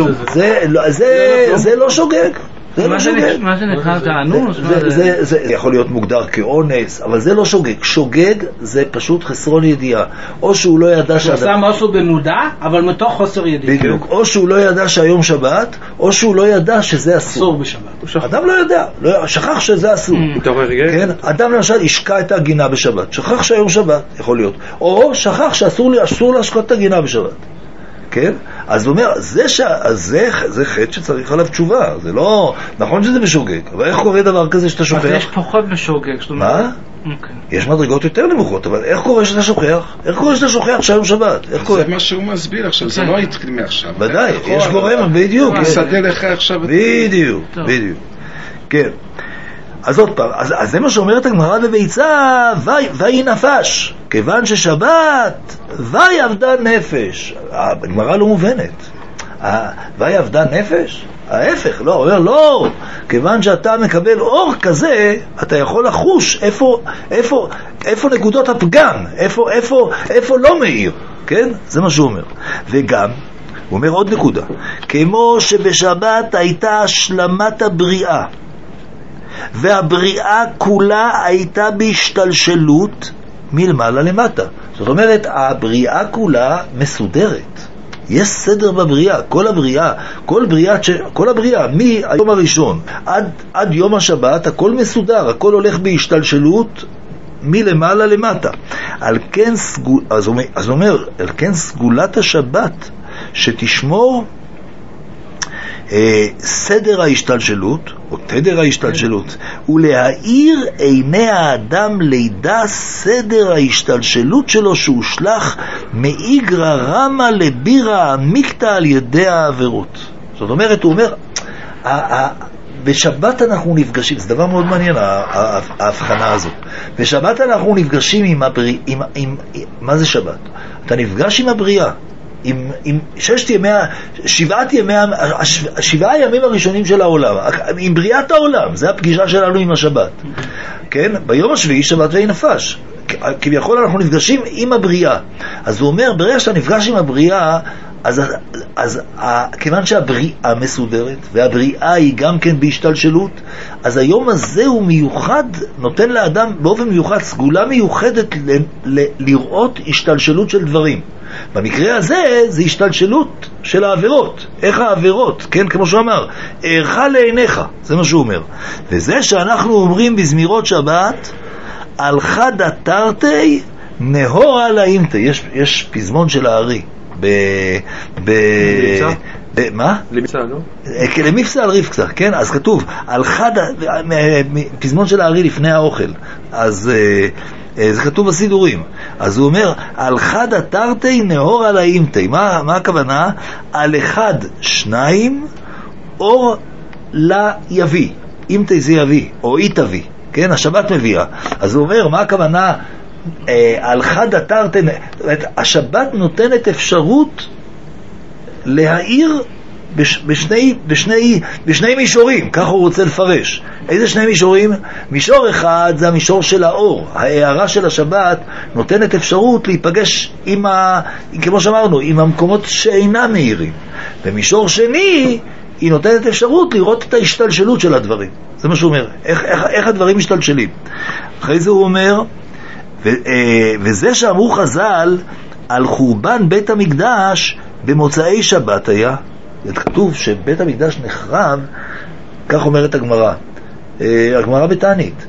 זה לא שוגג. מה זה נקרא תענוש? זה יכול להיות מוגדר כאונס, אבל זה לא שוגג. שוגג זה פשוט חסרון ידיעה. או שהוא לא ידע שהוא עשה משהו במודע, אבל מתוך חוסר ידיעה. בדיוק. או שהוא לא ידע שהיום שבת, או שהוא לא ידע שזה אסור. אסור בשבת. אדם לא ידע, שכח שזה אסור. אדם למשל השקע את הגינה בשבת, שכח שהיום שבת, יכול להיות. או שכח שאסור להשקות את הגינה בשבת. כן? אז הוא אומר, זה, ש... זה, זה חטא שצריך עליו תשובה. זה לא... נכון שזה משוגג, אבל איך קורה דבר כזה שאתה שוכח? אז יש פחות משוגג. מה? Okay. יש מדרגות יותר נמוכות, אבל איך קורה שאתה שוכח? איך קורה שאתה שוכח שהיום שבת? איך קורה? זה מה שהוא מסביר עכשיו, זה לא התחיל מעכשיו. ודאי, יש גורם, בדיוק. מסדר לך עכשיו. בדיוק, בדיוק. כן. אז עוד פעם, אז, אז זה מה שאומרת הגמרא בביצה, ואי נפש, כיוון ששבת, ואי עבדה נפש. הגמרא לא מובנת. ואי עבדה נפש? ההפך, לא, אומר לא, כיוון שאתה מקבל אור כזה, אתה יכול לחוש איפה, איפה, איפה נקודות הפגם, איפה, איפה, איפה לא מאיר, כן? זה מה שהוא אומר. וגם, הוא אומר עוד נקודה, כמו שבשבת הייתה השלמת הבריאה, והבריאה כולה הייתה בהשתלשלות מלמעלה למטה. זאת אומרת, הבריאה כולה מסודרת. יש סדר בבריאה, כל הבריאה, כל בריאה, כל הבריאה, מהיום הראשון עד, עד יום השבת, הכל מסודר, הכל הולך בהשתלשלות מלמעלה למטה. על כן סגול, אז אומר, אז אומר, על כן סגולת השבת שתשמור אה, סדר ההשתלשלות או תדר ההשתלשלות ולהאיר עיני האדם לידע סדר ההשתלשלות שלו שהושלח מאיגרא רמא לבירא עמיקתא על ידי העבירות. זאת אומרת, הוא אומר בשבת אנחנו נפגשים, זה דבר מאוד מעניין, ההבחנה הזאת. בשבת אנחנו נפגשים עם הבריאה, עם, עם, עם, מה זה שבת? אתה נפגש עם הבריאה, עם, עם ששת ימי, שבעת ימי, שבעה ימים הראשונים של העולם, עם בריאת העולם, זה הפגישה שלנו עם השבת. כן? ביום השביעי שבת ויהי נפש. כביכול אנחנו נפגשים עם הבריאה. אז הוא אומר, ברגע שאתה נפגש עם הבריאה, אז, אז כיוון שהבריאה מסודרת, והבריאה היא גם כן בהשתלשלות, אז היום הזה הוא מיוחד, נותן לאדם באופן מיוחד, סגולה מיוחדת ל, ל, לראות השתלשלות של דברים. במקרה הזה, זה השתלשלות של העבירות. איך העבירות? כן, כמו שהוא אמר, ערך לעיניך, זה מה שהוא אומר. וזה שאנחנו אומרים בזמירות שבת, על חד התרתי נהור על האימתה. יש, יש פזמון של הארי ב... ב... ב... מה? למבצע, לא? למבצע על רבקה, כן? אז כתוב, על חד... פזמון של הארי לפני האוכל. אז זה כתוב בסידורים. אז הוא אומר, על חד התרתי נהור על האימתה. מה, מה הכוונה? על אחד שניים אור לה יביא. אימתה זה יביא, או אי תביא. כן, השבת מביאה. אז הוא אומר, מה הכוונה? אה, על חד התרתי, השבת נותנת אפשרות להאיר בש, בשני, בשני, בשני מישורים, ככה הוא רוצה לפרש. איזה שני מישורים? מישור אחד זה המישור של האור. ההערה של השבת נותנת אפשרות להיפגש עם ה, כמו שאמרנו, עם המקומות שאינם מהירים. במישור שני, היא נותנת אפשרות לראות את ההשתלשלות של הדברים. זה מה שהוא אומר. איך, איך, איך הדברים משתלשלים. אחרי זה הוא אומר, ו, אה, וזה שאמרו חז"ל על חורבן בית המקדש במוצאי שבת היה. כתוב שבית המקדש נחרב, כך אומרת הגמרא. אה, הגמרא בתענית.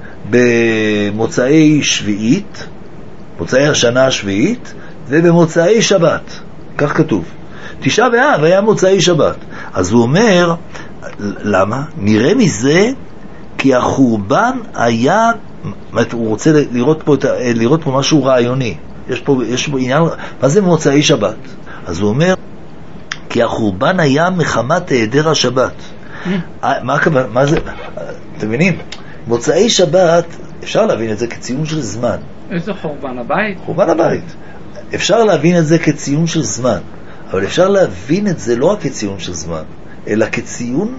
במוצאי שביעית, מוצאי השנה השביעית, ובמוצאי שבת. כך כתוב. תשעה באב היה מוצאי שבת. אז הוא אומר, למה? נראה מזה כי החורבן היה, הוא רוצה לראות פה, לראות פה משהו רעיוני. יש פה, יש פה עניין, מה זה מוצאי שבת? אז הוא אומר, כי החורבן היה מחמת היעדר השבת. מה הכוונה? מה זה? אתם מבינים? מוצאי שבת, אפשר להבין את זה כציון של זמן. איזה חורבן הבית? חורבן הבית. אפשר להבין את זה כציון של זמן. אבל אפשר להבין את זה לא רק כציון של זמן, אלא כציון,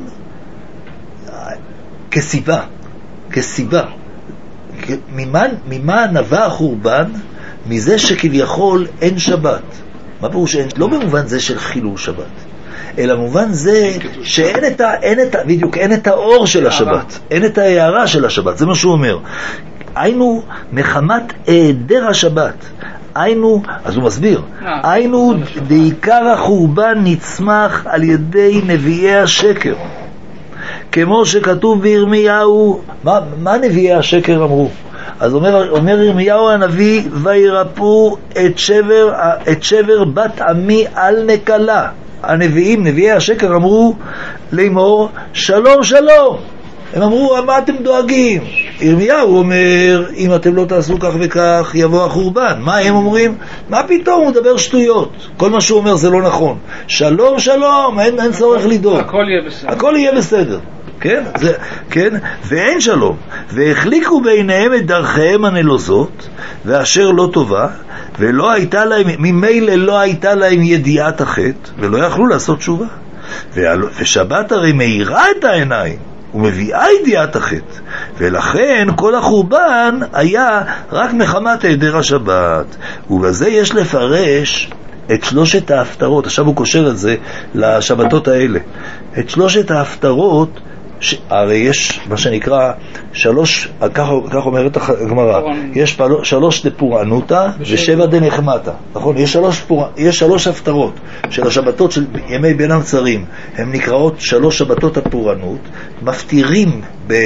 כסיבה, כסיבה. ממה, ממה נבע החורבן? מזה שכביכול אין שבת. מה פירוש אין? לא במובן זה של חילול שבת, אלא במובן זה שאין את ה, אין את ה, בדיוק, אין את האור של השבת, אין את ההערה של השבת, זה מה שהוא אומר. היינו מחמת היעדר השבת. היינו, אז הוא מסביר, היינו בעיקר החורבן נצמח על ידי נביאי השקר. כמו שכתוב בירמיהו, מה, מה נביאי השקר אמרו? אז אומר, אומר ירמיהו הנביא, וירפו את שבר, את שבר בת עמי על נקלה. הנביאים, נביאי השקר אמרו לאמור, שלום שלום. הם אמרו, מה אתם דואגים? ירמיהו אומר, אם אתם לא תעשו כך וכך, יבוא החורבן. מה הם אומרים? מה פתאום? הוא מדבר שטויות. כל מה שהוא אומר זה לא נכון. שלום, שלום, אין, אין צורך לדאוג. הכל יהיה בסדר. הכל יהיה בסדר. כן? זה, כן? ואין שלום. והחליקו ביניהם את דרכיהם הנלוזות, ואשר לא טובה, ולא הייתה להם, ממילא לא הייתה להם ידיעת החטא, ולא יכלו לעשות תשובה. ושבת הרי מאירה את העיניים, ומביאה ידיעת החטא, ולכן כל החורבן היה רק מחמת היעדר השבת. ובזה יש לפרש את שלושת ההפטרות. עכשיו הוא קושר את זה לשבתות האלה. את שלושת ההפטרות, ש... הרי יש מה שנקרא שלוש, כך, כך אומרת הגמרא, יש פל... שלוש דפורענותא ושבע דנחמתא, נכון? יש שלוש, פור... יש שלוש הפטרות של השבתות של ימי בין המצרים, הן נקראות שלוש שבתות הפורענות, מפטירים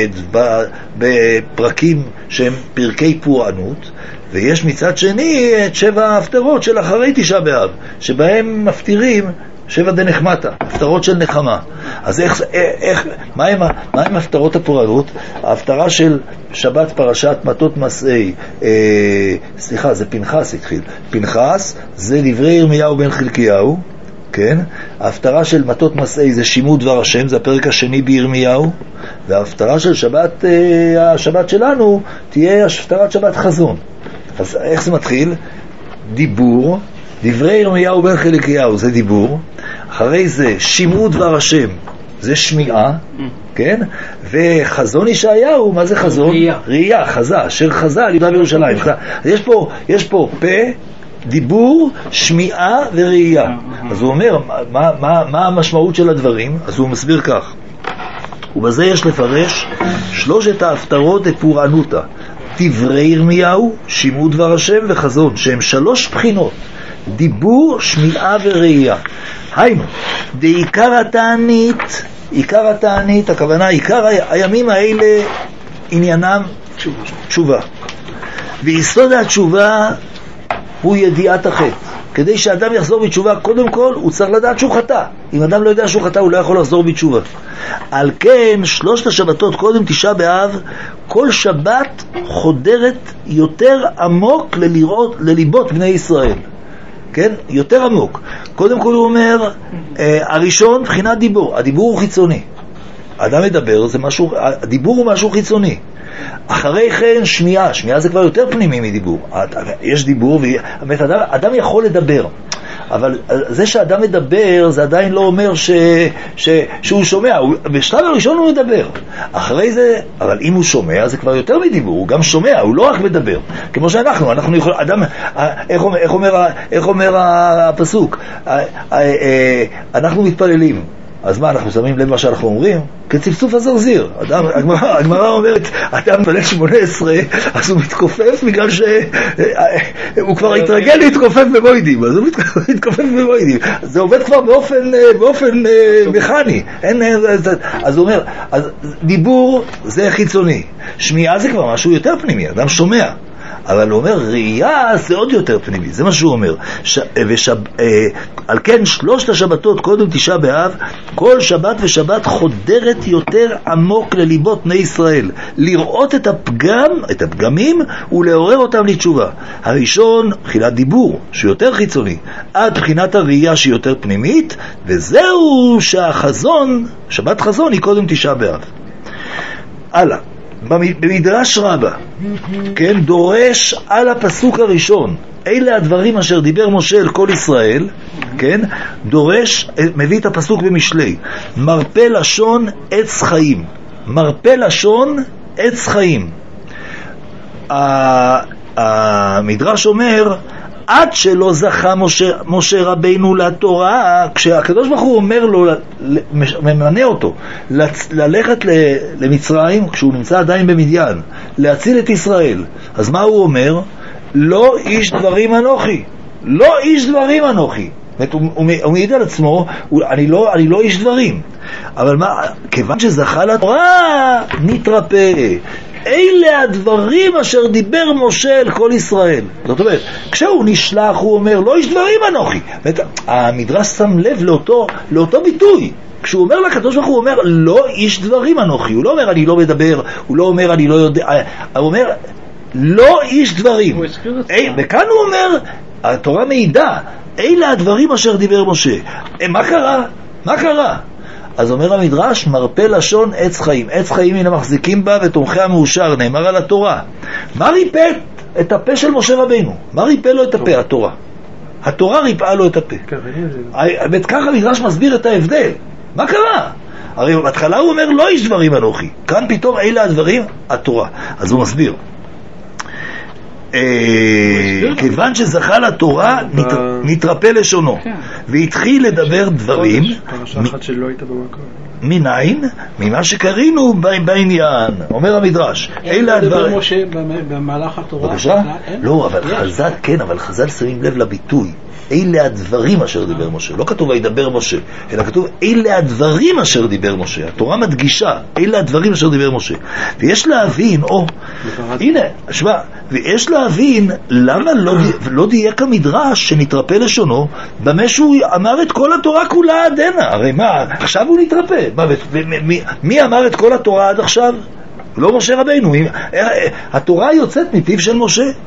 בפרקים שהם פרקי פורענות, ויש מצד שני את שבע ההפטרות של אחרי תשעה באב, שבהם מפטירים שבע דנחמתא, הפטרות של נחמה. אז איך, איך, מה הם, מה הם הפטרות הפורענות? ההפטרה של שבת פרשת מטות מסעי, אה, סליחה, זה פנחס התחיל. פנחס זה דברי ירמיהו בן חלקיהו, כן? ההפטרה של מטות מסעי זה שימוד דבר השם, זה הפרק השני בירמיהו, וההפטרה של שבת, השבת שלנו, תהיה הפטרת שבת חזון. אז איך זה מתחיל? דיבור, דברי ירמיהו בן חלקיהו זה דיבור, אחרי זה שימוד דבר השם זה שמיעה, כן? וחזון ישעיהו, מה זה חזון? ראייה. ראייה, חזה, אשר חזה על יהודה וירושלים. אז יש פה, יש פה פה, דיבור, שמיעה וראייה. אז הוא אומר, מה, מה, מה המשמעות של הדברים? אז הוא מסביר כך. ובזה יש לפרש שלושת ההפטרות לפורענותה. דברי ירמיהו, שימוד דבר השם וחזון, שהם שלוש בחינות. דיבור, שמיעה וראייה. היינו, בעיקר התענית, עיקר התענית, הכוונה, עיקר הימים האלה עניינם תשובה. תשובה. ויסוד התשובה הוא ידיעת החטא. כדי שאדם יחזור בתשובה, קודם כל הוא צריך לדעת שהוא חטא. אם אדם לא יודע שהוא חטא, הוא לא יכול לחזור בתשובה. על כן, שלושת השבתות קודם תשעה באב, כל שבת חודרת יותר עמוק ללראות, לליבות בני ישראל. כן? יותר עמוק. קודם כל הוא אומר, אה, הראשון, בחינת דיבור. הדיבור הוא חיצוני. האדם מדבר, זה משהו, הדיבור הוא משהו חיצוני. אחרי כן שמיעה, שמיעה זה כבר יותר פנימי מדיבור. יש דיבור, אדם, אדם יכול לדבר, אבל זה שאדם מדבר זה עדיין לא אומר ש, ש, שהוא שומע. הוא, בשלב הראשון הוא מדבר, אחרי זה, אבל אם הוא שומע זה כבר יותר מדיבור, הוא גם שומע, הוא לא רק מדבר. כמו שאנחנו, אנחנו יכול, אדם, איך אומר, איך אומר, איך אומר הפסוק? אנחנו מתפללים, אז מה, אנחנו שמים לב מה שאנחנו אומרים? כצפצוף הזרזיר. הגמרא אומרת, אדם מתפלל שמונה עשרה, אז הוא מתכופף בגלל שהוא כבר התרגל להתכופף במוידים, אז הוא מתכופף במוידים. זה עובד כבר באופן, באופן מכני. אז הוא אומר, אז דיבור זה חיצוני. שמיעה זה כבר משהו יותר פנימי, אדם שומע. אבל הוא אומר, ראייה זה עוד יותר פנימי, זה מה שהוא אומר. ש... ושב... על כן שלושת השבתות קודם תשעה באב, כל שבת ושבת חודרת יותר עמוק לליבות בני ישראל, לראות את הפגם, את הפגמים, ולעורר אותם לתשובה. הראשון, בחינת דיבור, שיותר חיצוני, עד בחינת הראייה שיותר פנימית, וזהו שהחזון, שבת חזון היא קודם תשעה באב. הלאה. במדרש רבה, כן, דורש על הפסוק הראשון, אלה הדברים אשר דיבר משה אל כל ישראל, כן, דורש, מביא את הפסוק במשלי, מרפא לשון עץ חיים, מרפא לשון עץ חיים. המדרש אומר, עד שלא זכה משה, משה רבינו לתורה, כשהקדוש ברוך הוא אומר לו, ממנה אותו, ללכת למצרים, כשהוא נמצא עדיין במדיין, להציל את ישראל. אז מה הוא אומר? לא איש דברים אנוכי. לא איש דברים אנוכי. הוא, הוא, הוא מעיד על עצמו, הוא, אני, לא, אני לא איש דברים. אבל מה, כיוון שזכה לתורה, נתרפא. אלה הדברים אשר דיבר משה אל כל ישראל. זאת אומרת, כשהוא נשלח הוא אומר, לא איש דברים אנוכי. המדרש שם לב לאותו, לאותו ביטוי. כשהוא אומר לקדוש ברוך הוא, הוא אומר, לא איש דברים אנוכי. הוא לא אומר, אני לא מדבר, הוא לא אומר, אני לא יודע. הוא אומר, לא איש דברים. וכאן הוא אומר, התורה מעידה, אלה הדברים אשר דיבר משה. מה קרה? מה קרה? אז אומר המדרש, מרפא לשון עץ חיים. עץ חיים הנה מחזיקים בה ותומכי המאושר, נאמר על התורה. מה ריפא את הפה של משה רבינו? מה ריפא לו את הפה? התורה. התורה ריפאה לו את הפה. וכך המדרש מסביר את ההבדל. מה קרה? הרי בהתחלה הוא אומר, לא איש דברים אנוכי. כאן פתאום אלה הדברים, התורה. אז הוא מסביר. כיוון שזכה לתורה, נתרפא לשונו, והתחיל לדבר דברים מניין, ממה שקרינו בעניין. אומר המדרש, אלה הדברים. משה במהלך התורה? לא, אבל חז"ל, כן, אבל חז"ל שמים לב לביטוי, אלה הדברים אשר דיבר משה. לא כתוב וידבר משה, אלא כתוב אלה הדברים אשר דיבר משה. התורה מדגישה, אלה הדברים אשר דיבר משה. ויש להבין, או, הנה, שמה, ויש להבין למה לא, לא דייק המדרש שנתרפא לשונו, במה שהוא אמר את כל התורה כולה עד הנה. הרי מה, עכשיו הוא נתרפא. מה, מי, מי אמר את כל התורה עד עכשיו? לא משה רבינו. התורה יוצאת מפיו של משה.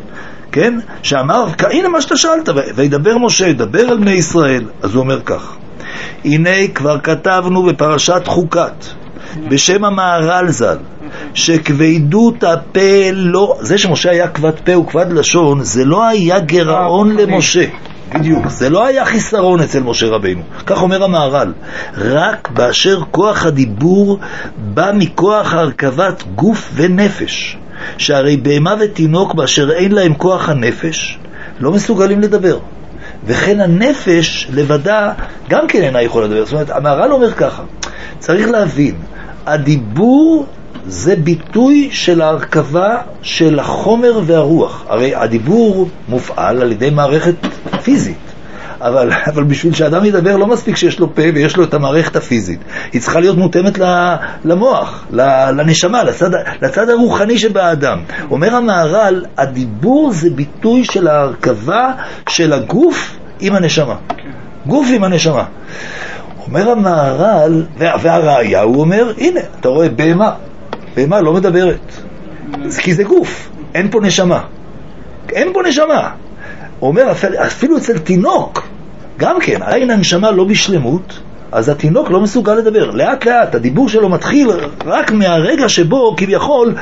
כן? שאמר, הנה מה שאתה שאלת, וידבר משה, ידבר על בני ישראל. אז הוא אומר כך, הנה כבר כתבנו בפרשת חוקת, בשם המהר"ל ז"ל, שכבדות הפה לא, זה שמשה היה כבד פה וכבד לשון, זה לא היה גרעון למשה. בדיוק, זה לא היה חיסרון אצל משה רבינו, כך אומר המהר"ל, רק באשר כוח הדיבור בא מכוח הרכבת גוף ונפש, שהרי בהמה ותינוק באשר אין להם כוח הנפש לא מסוגלים לדבר, וכן הנפש לבדה גם כן אינה יכול לדבר. זאת אומרת, המהר"ל אומר ככה, צריך להבין, הדיבור זה ביטוי של ההרכבה של החומר והרוח. הרי הדיבור מופעל על ידי מערכת פיזית, אבל, אבל בשביל שאדם ידבר לא מספיק שיש לו פה ויש לו את המערכת הפיזית, היא צריכה להיות מותאמת למוח, לנשמה, לצד, לצד הרוחני שבאדם. אומר המהר"ל, הדיבור זה ביטוי של ההרכבה של הגוף עם הנשמה, גוף עם הנשמה. אומר המהר"ל, והראיה הוא אומר, הנה אתה רואה בהמה, בהמה לא מדברת, כי זה גוף, אין פה נשמה, אין פה נשמה. הוא אומר, אפילו אצל תינוק, גם כן, עדיין הנשמה לא בשלמות, אז התינוק לא מסוגל לדבר. לאט לאט, הדיבור שלו מתחיל רק מהרגע שבו, כביכול,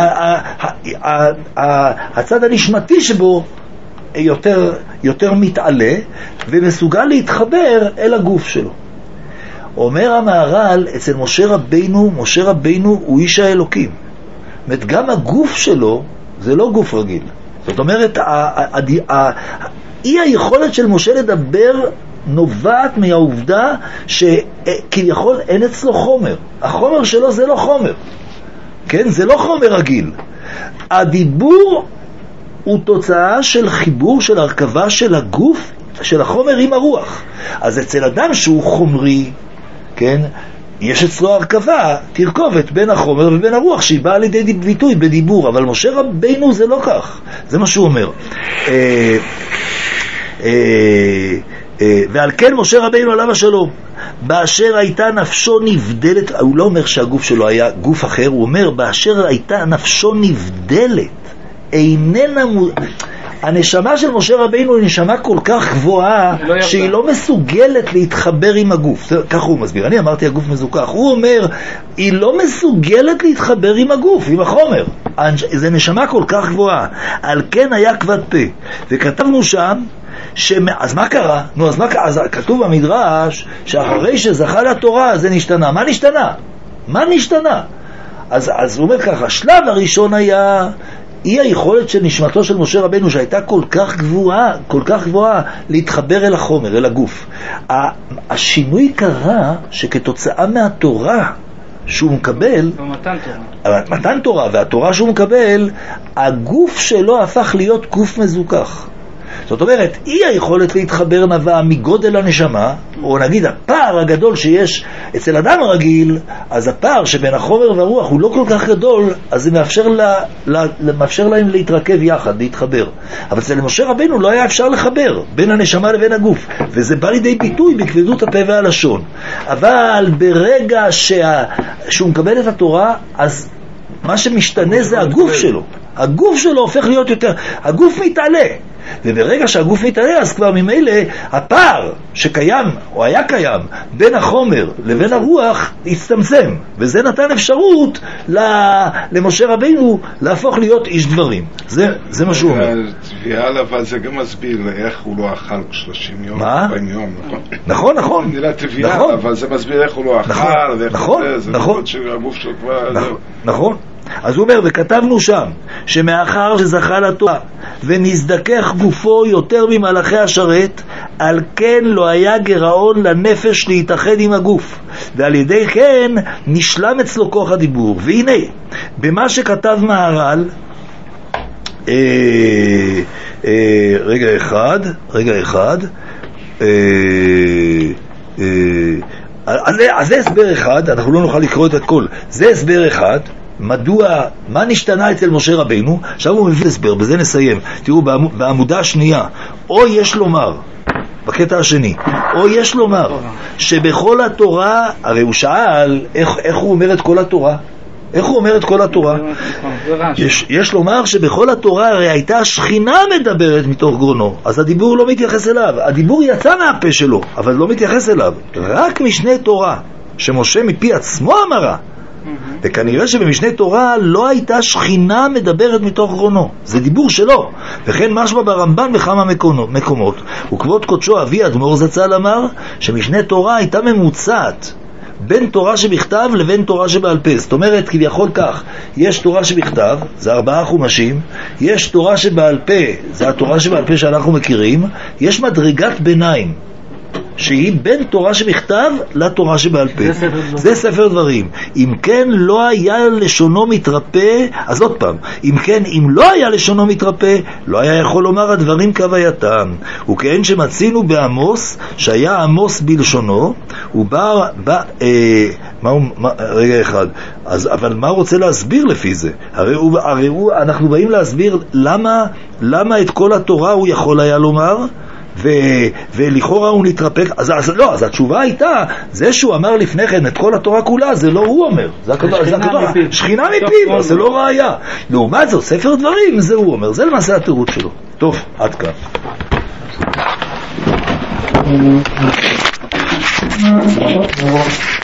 הצד הנשמתי שבו יותר, יותר מתעלה, ומסוגל להתחבר אל הגוף שלו. אומר המהר"ל, אצל משה רבינו, משה רבינו הוא איש האלוקים. זאת אומרת, גם הגוף שלו זה לא גוף רגיל. זאת אומרת, אי היכולת של משה לדבר נובעת מהעובדה שכביכול אין אצלו חומר. החומר שלו זה לא חומר. כן? זה לא חומר רגיל. הדיבור הוא תוצאה של חיבור, של הרכבה של הגוף, של החומר עם הרוח. אז אצל אדם שהוא חומרי, כן, יש אצלו הרכבה, תרכובת בין החומר ובין הרוח, שהיא באה לידי ביטוי בדיבור, אבל משה רבינו זה לא כך. זה מה שהוא אומר. אה, אה, אה, ועל כן משה רבינו עליו השלום, באשר הייתה נפשו נבדלת, הוא לא אומר שהגוף שלו היה גוף אחר, הוא אומר באשר הייתה נפשו נבדלת, איננה מ... הנשמה של משה רבינו היא נשמה כל כך גבוהה לא שהיא לא מסוגלת להתחבר עם הגוף. כך הוא מסביר. אני אמרתי הגוף מזוכח. הוא אומר, היא לא מסוגלת להתחבר עם הגוף, עם החומר. זה נשמה כל כך גבוהה. על כן היה כבד פה. וכתבנו שם, שמ... אז מה קרה? נו, אז מה קרה? אז כתוב במדרש שאחרי שזכה לתורה זה נשתנה. מה נשתנה? מה נשתנה? אז, אז הוא אומר ככה, השלב הראשון היה היא היכולת של נשמתו של משה רבינו שהייתה כל כך גבוהה, כל כך גבוהה להתחבר אל החומר, אל הגוף. השינוי קרה שכתוצאה מהתורה שהוא מקבל, במתן תורה. מתן תורה והתורה שהוא מקבל, הגוף שלו הפך להיות גוף מזוכח. זאת אומרת, היא היכולת להתחבר נבע מגודל הנשמה, או נגיד הפער הגדול שיש אצל אדם הרגיל, אז הפער שבין החומר והרוח הוא לא כל כך גדול, אז זה מאפשר, לה, לה, מאפשר להם להתרכב יחד, להתחבר. אבל אצל משה רבינו לא היה אפשר לחבר בין הנשמה לבין הגוף, וזה בא לידי ביטוי בכבדות הפה והלשון. אבל ברגע שה, שהוא מקבל את התורה, אז מה שמשתנה זה הגוף שלו. הגוף שלו הופך להיות יותר, הגוף מתעלה. וברגע שהגוף מתעלה, אז כבר ממילא הפער שקיים, או היה קיים, בין החומר לבין הרוח, הצטמצם. וזה נתן אפשרות למשה רבינו להפוך להיות איש דברים. זה, זה מה שהוא אומר. תביעה, אבל זה גם מסביר איך הוא לא אכל שלושים יום, ארבעים יום, נכון? נכון, נכון. נראה תביעה, אבל זה מסביר איך הוא לא אכל, נכון, נכון. נכון. אז הוא אומר, וכתבנו שם, שמאחר שזכה לתורה ונזדכך גופו יותר ממלאכי השרת, על כן לא היה גרעון לנפש להתאחד עם הגוף, ועל ידי כן נשלם אצלו כוח הדיבור. והנה, במה שכתב מהר"ל, אה, אה, רגע אחד, רגע אחד, אה, אה, אז, אז זה הסבר אחד, אנחנו לא נוכל לקרוא את הכל, זה הסבר אחד, מדוע, מה נשתנה אצל משה רבינו. עכשיו הוא מביא הסבר, בזה נסיים. תראו, בעמודה השנייה, או יש לומר, בקטע השני, או יש לומר שבכל התורה, הרי הוא שאל איך, איך הוא אומר את כל התורה, איך הוא אומר את כל התורה? יש, יש לומר שבכל התורה הרי הייתה השכינה מדברת מתוך גרונו, אז הדיבור לא מתייחס אליו, הדיבור יצא מהפה שלו, אבל לא מתייחס אליו. רק משנה תורה שמשה מפי עצמו אמרה, וכנראה שבמשנה תורה לא הייתה שכינה מדברת מתוך גרונו, זה דיבור שלו. וכן משמע ברמב"ן בכמה מקומות, וכבוד קודשו אבי אדמו"ר זצ"ל אמר שמשנה תורה הייתה ממוצעת בין תורה שבכתב לבין תורה שבעל פה. זאת אומרת, כביכול כך, יש תורה שבכתב, זה ארבעה חומשים, יש תורה שבעל פה, זה התורה שבעל פה שאנחנו מכירים, יש מדרגת ביניים שהיא בין תורה שבכתב לתורה שבעל פה. זה ספר, זה ספר דברים. אם כן לא היה לשונו מתרפא, אז עוד פעם, אם כן, אם לא היה לשונו מתרפא, לא היה יכול לומר הדברים כהווייתם. וכן שמצינו בעמוס, שהיה עמוס בלשונו, הוא בא, בא, אה, מה הוא, מה, רגע אחד, אז, אבל מה הוא רוצה להסביר לפי זה? הרי הוא, הרי הוא, אנחנו באים להסביר למה, למה את כל התורה הוא יכול היה לומר, ו, ולכאורה הוא נתרפק. אז, אז לא, אז התשובה הייתה, זה שהוא אמר לפני כן את כל התורה כולה, זה לא הוא אומר, זה הכתוב, זה הכתוב, שכינה מפיו, זה לא ראיה. לעומת זאת, ספר דברים, זה הוא אומר, זה למעשה התירוץ שלו. טוב, עד כאן.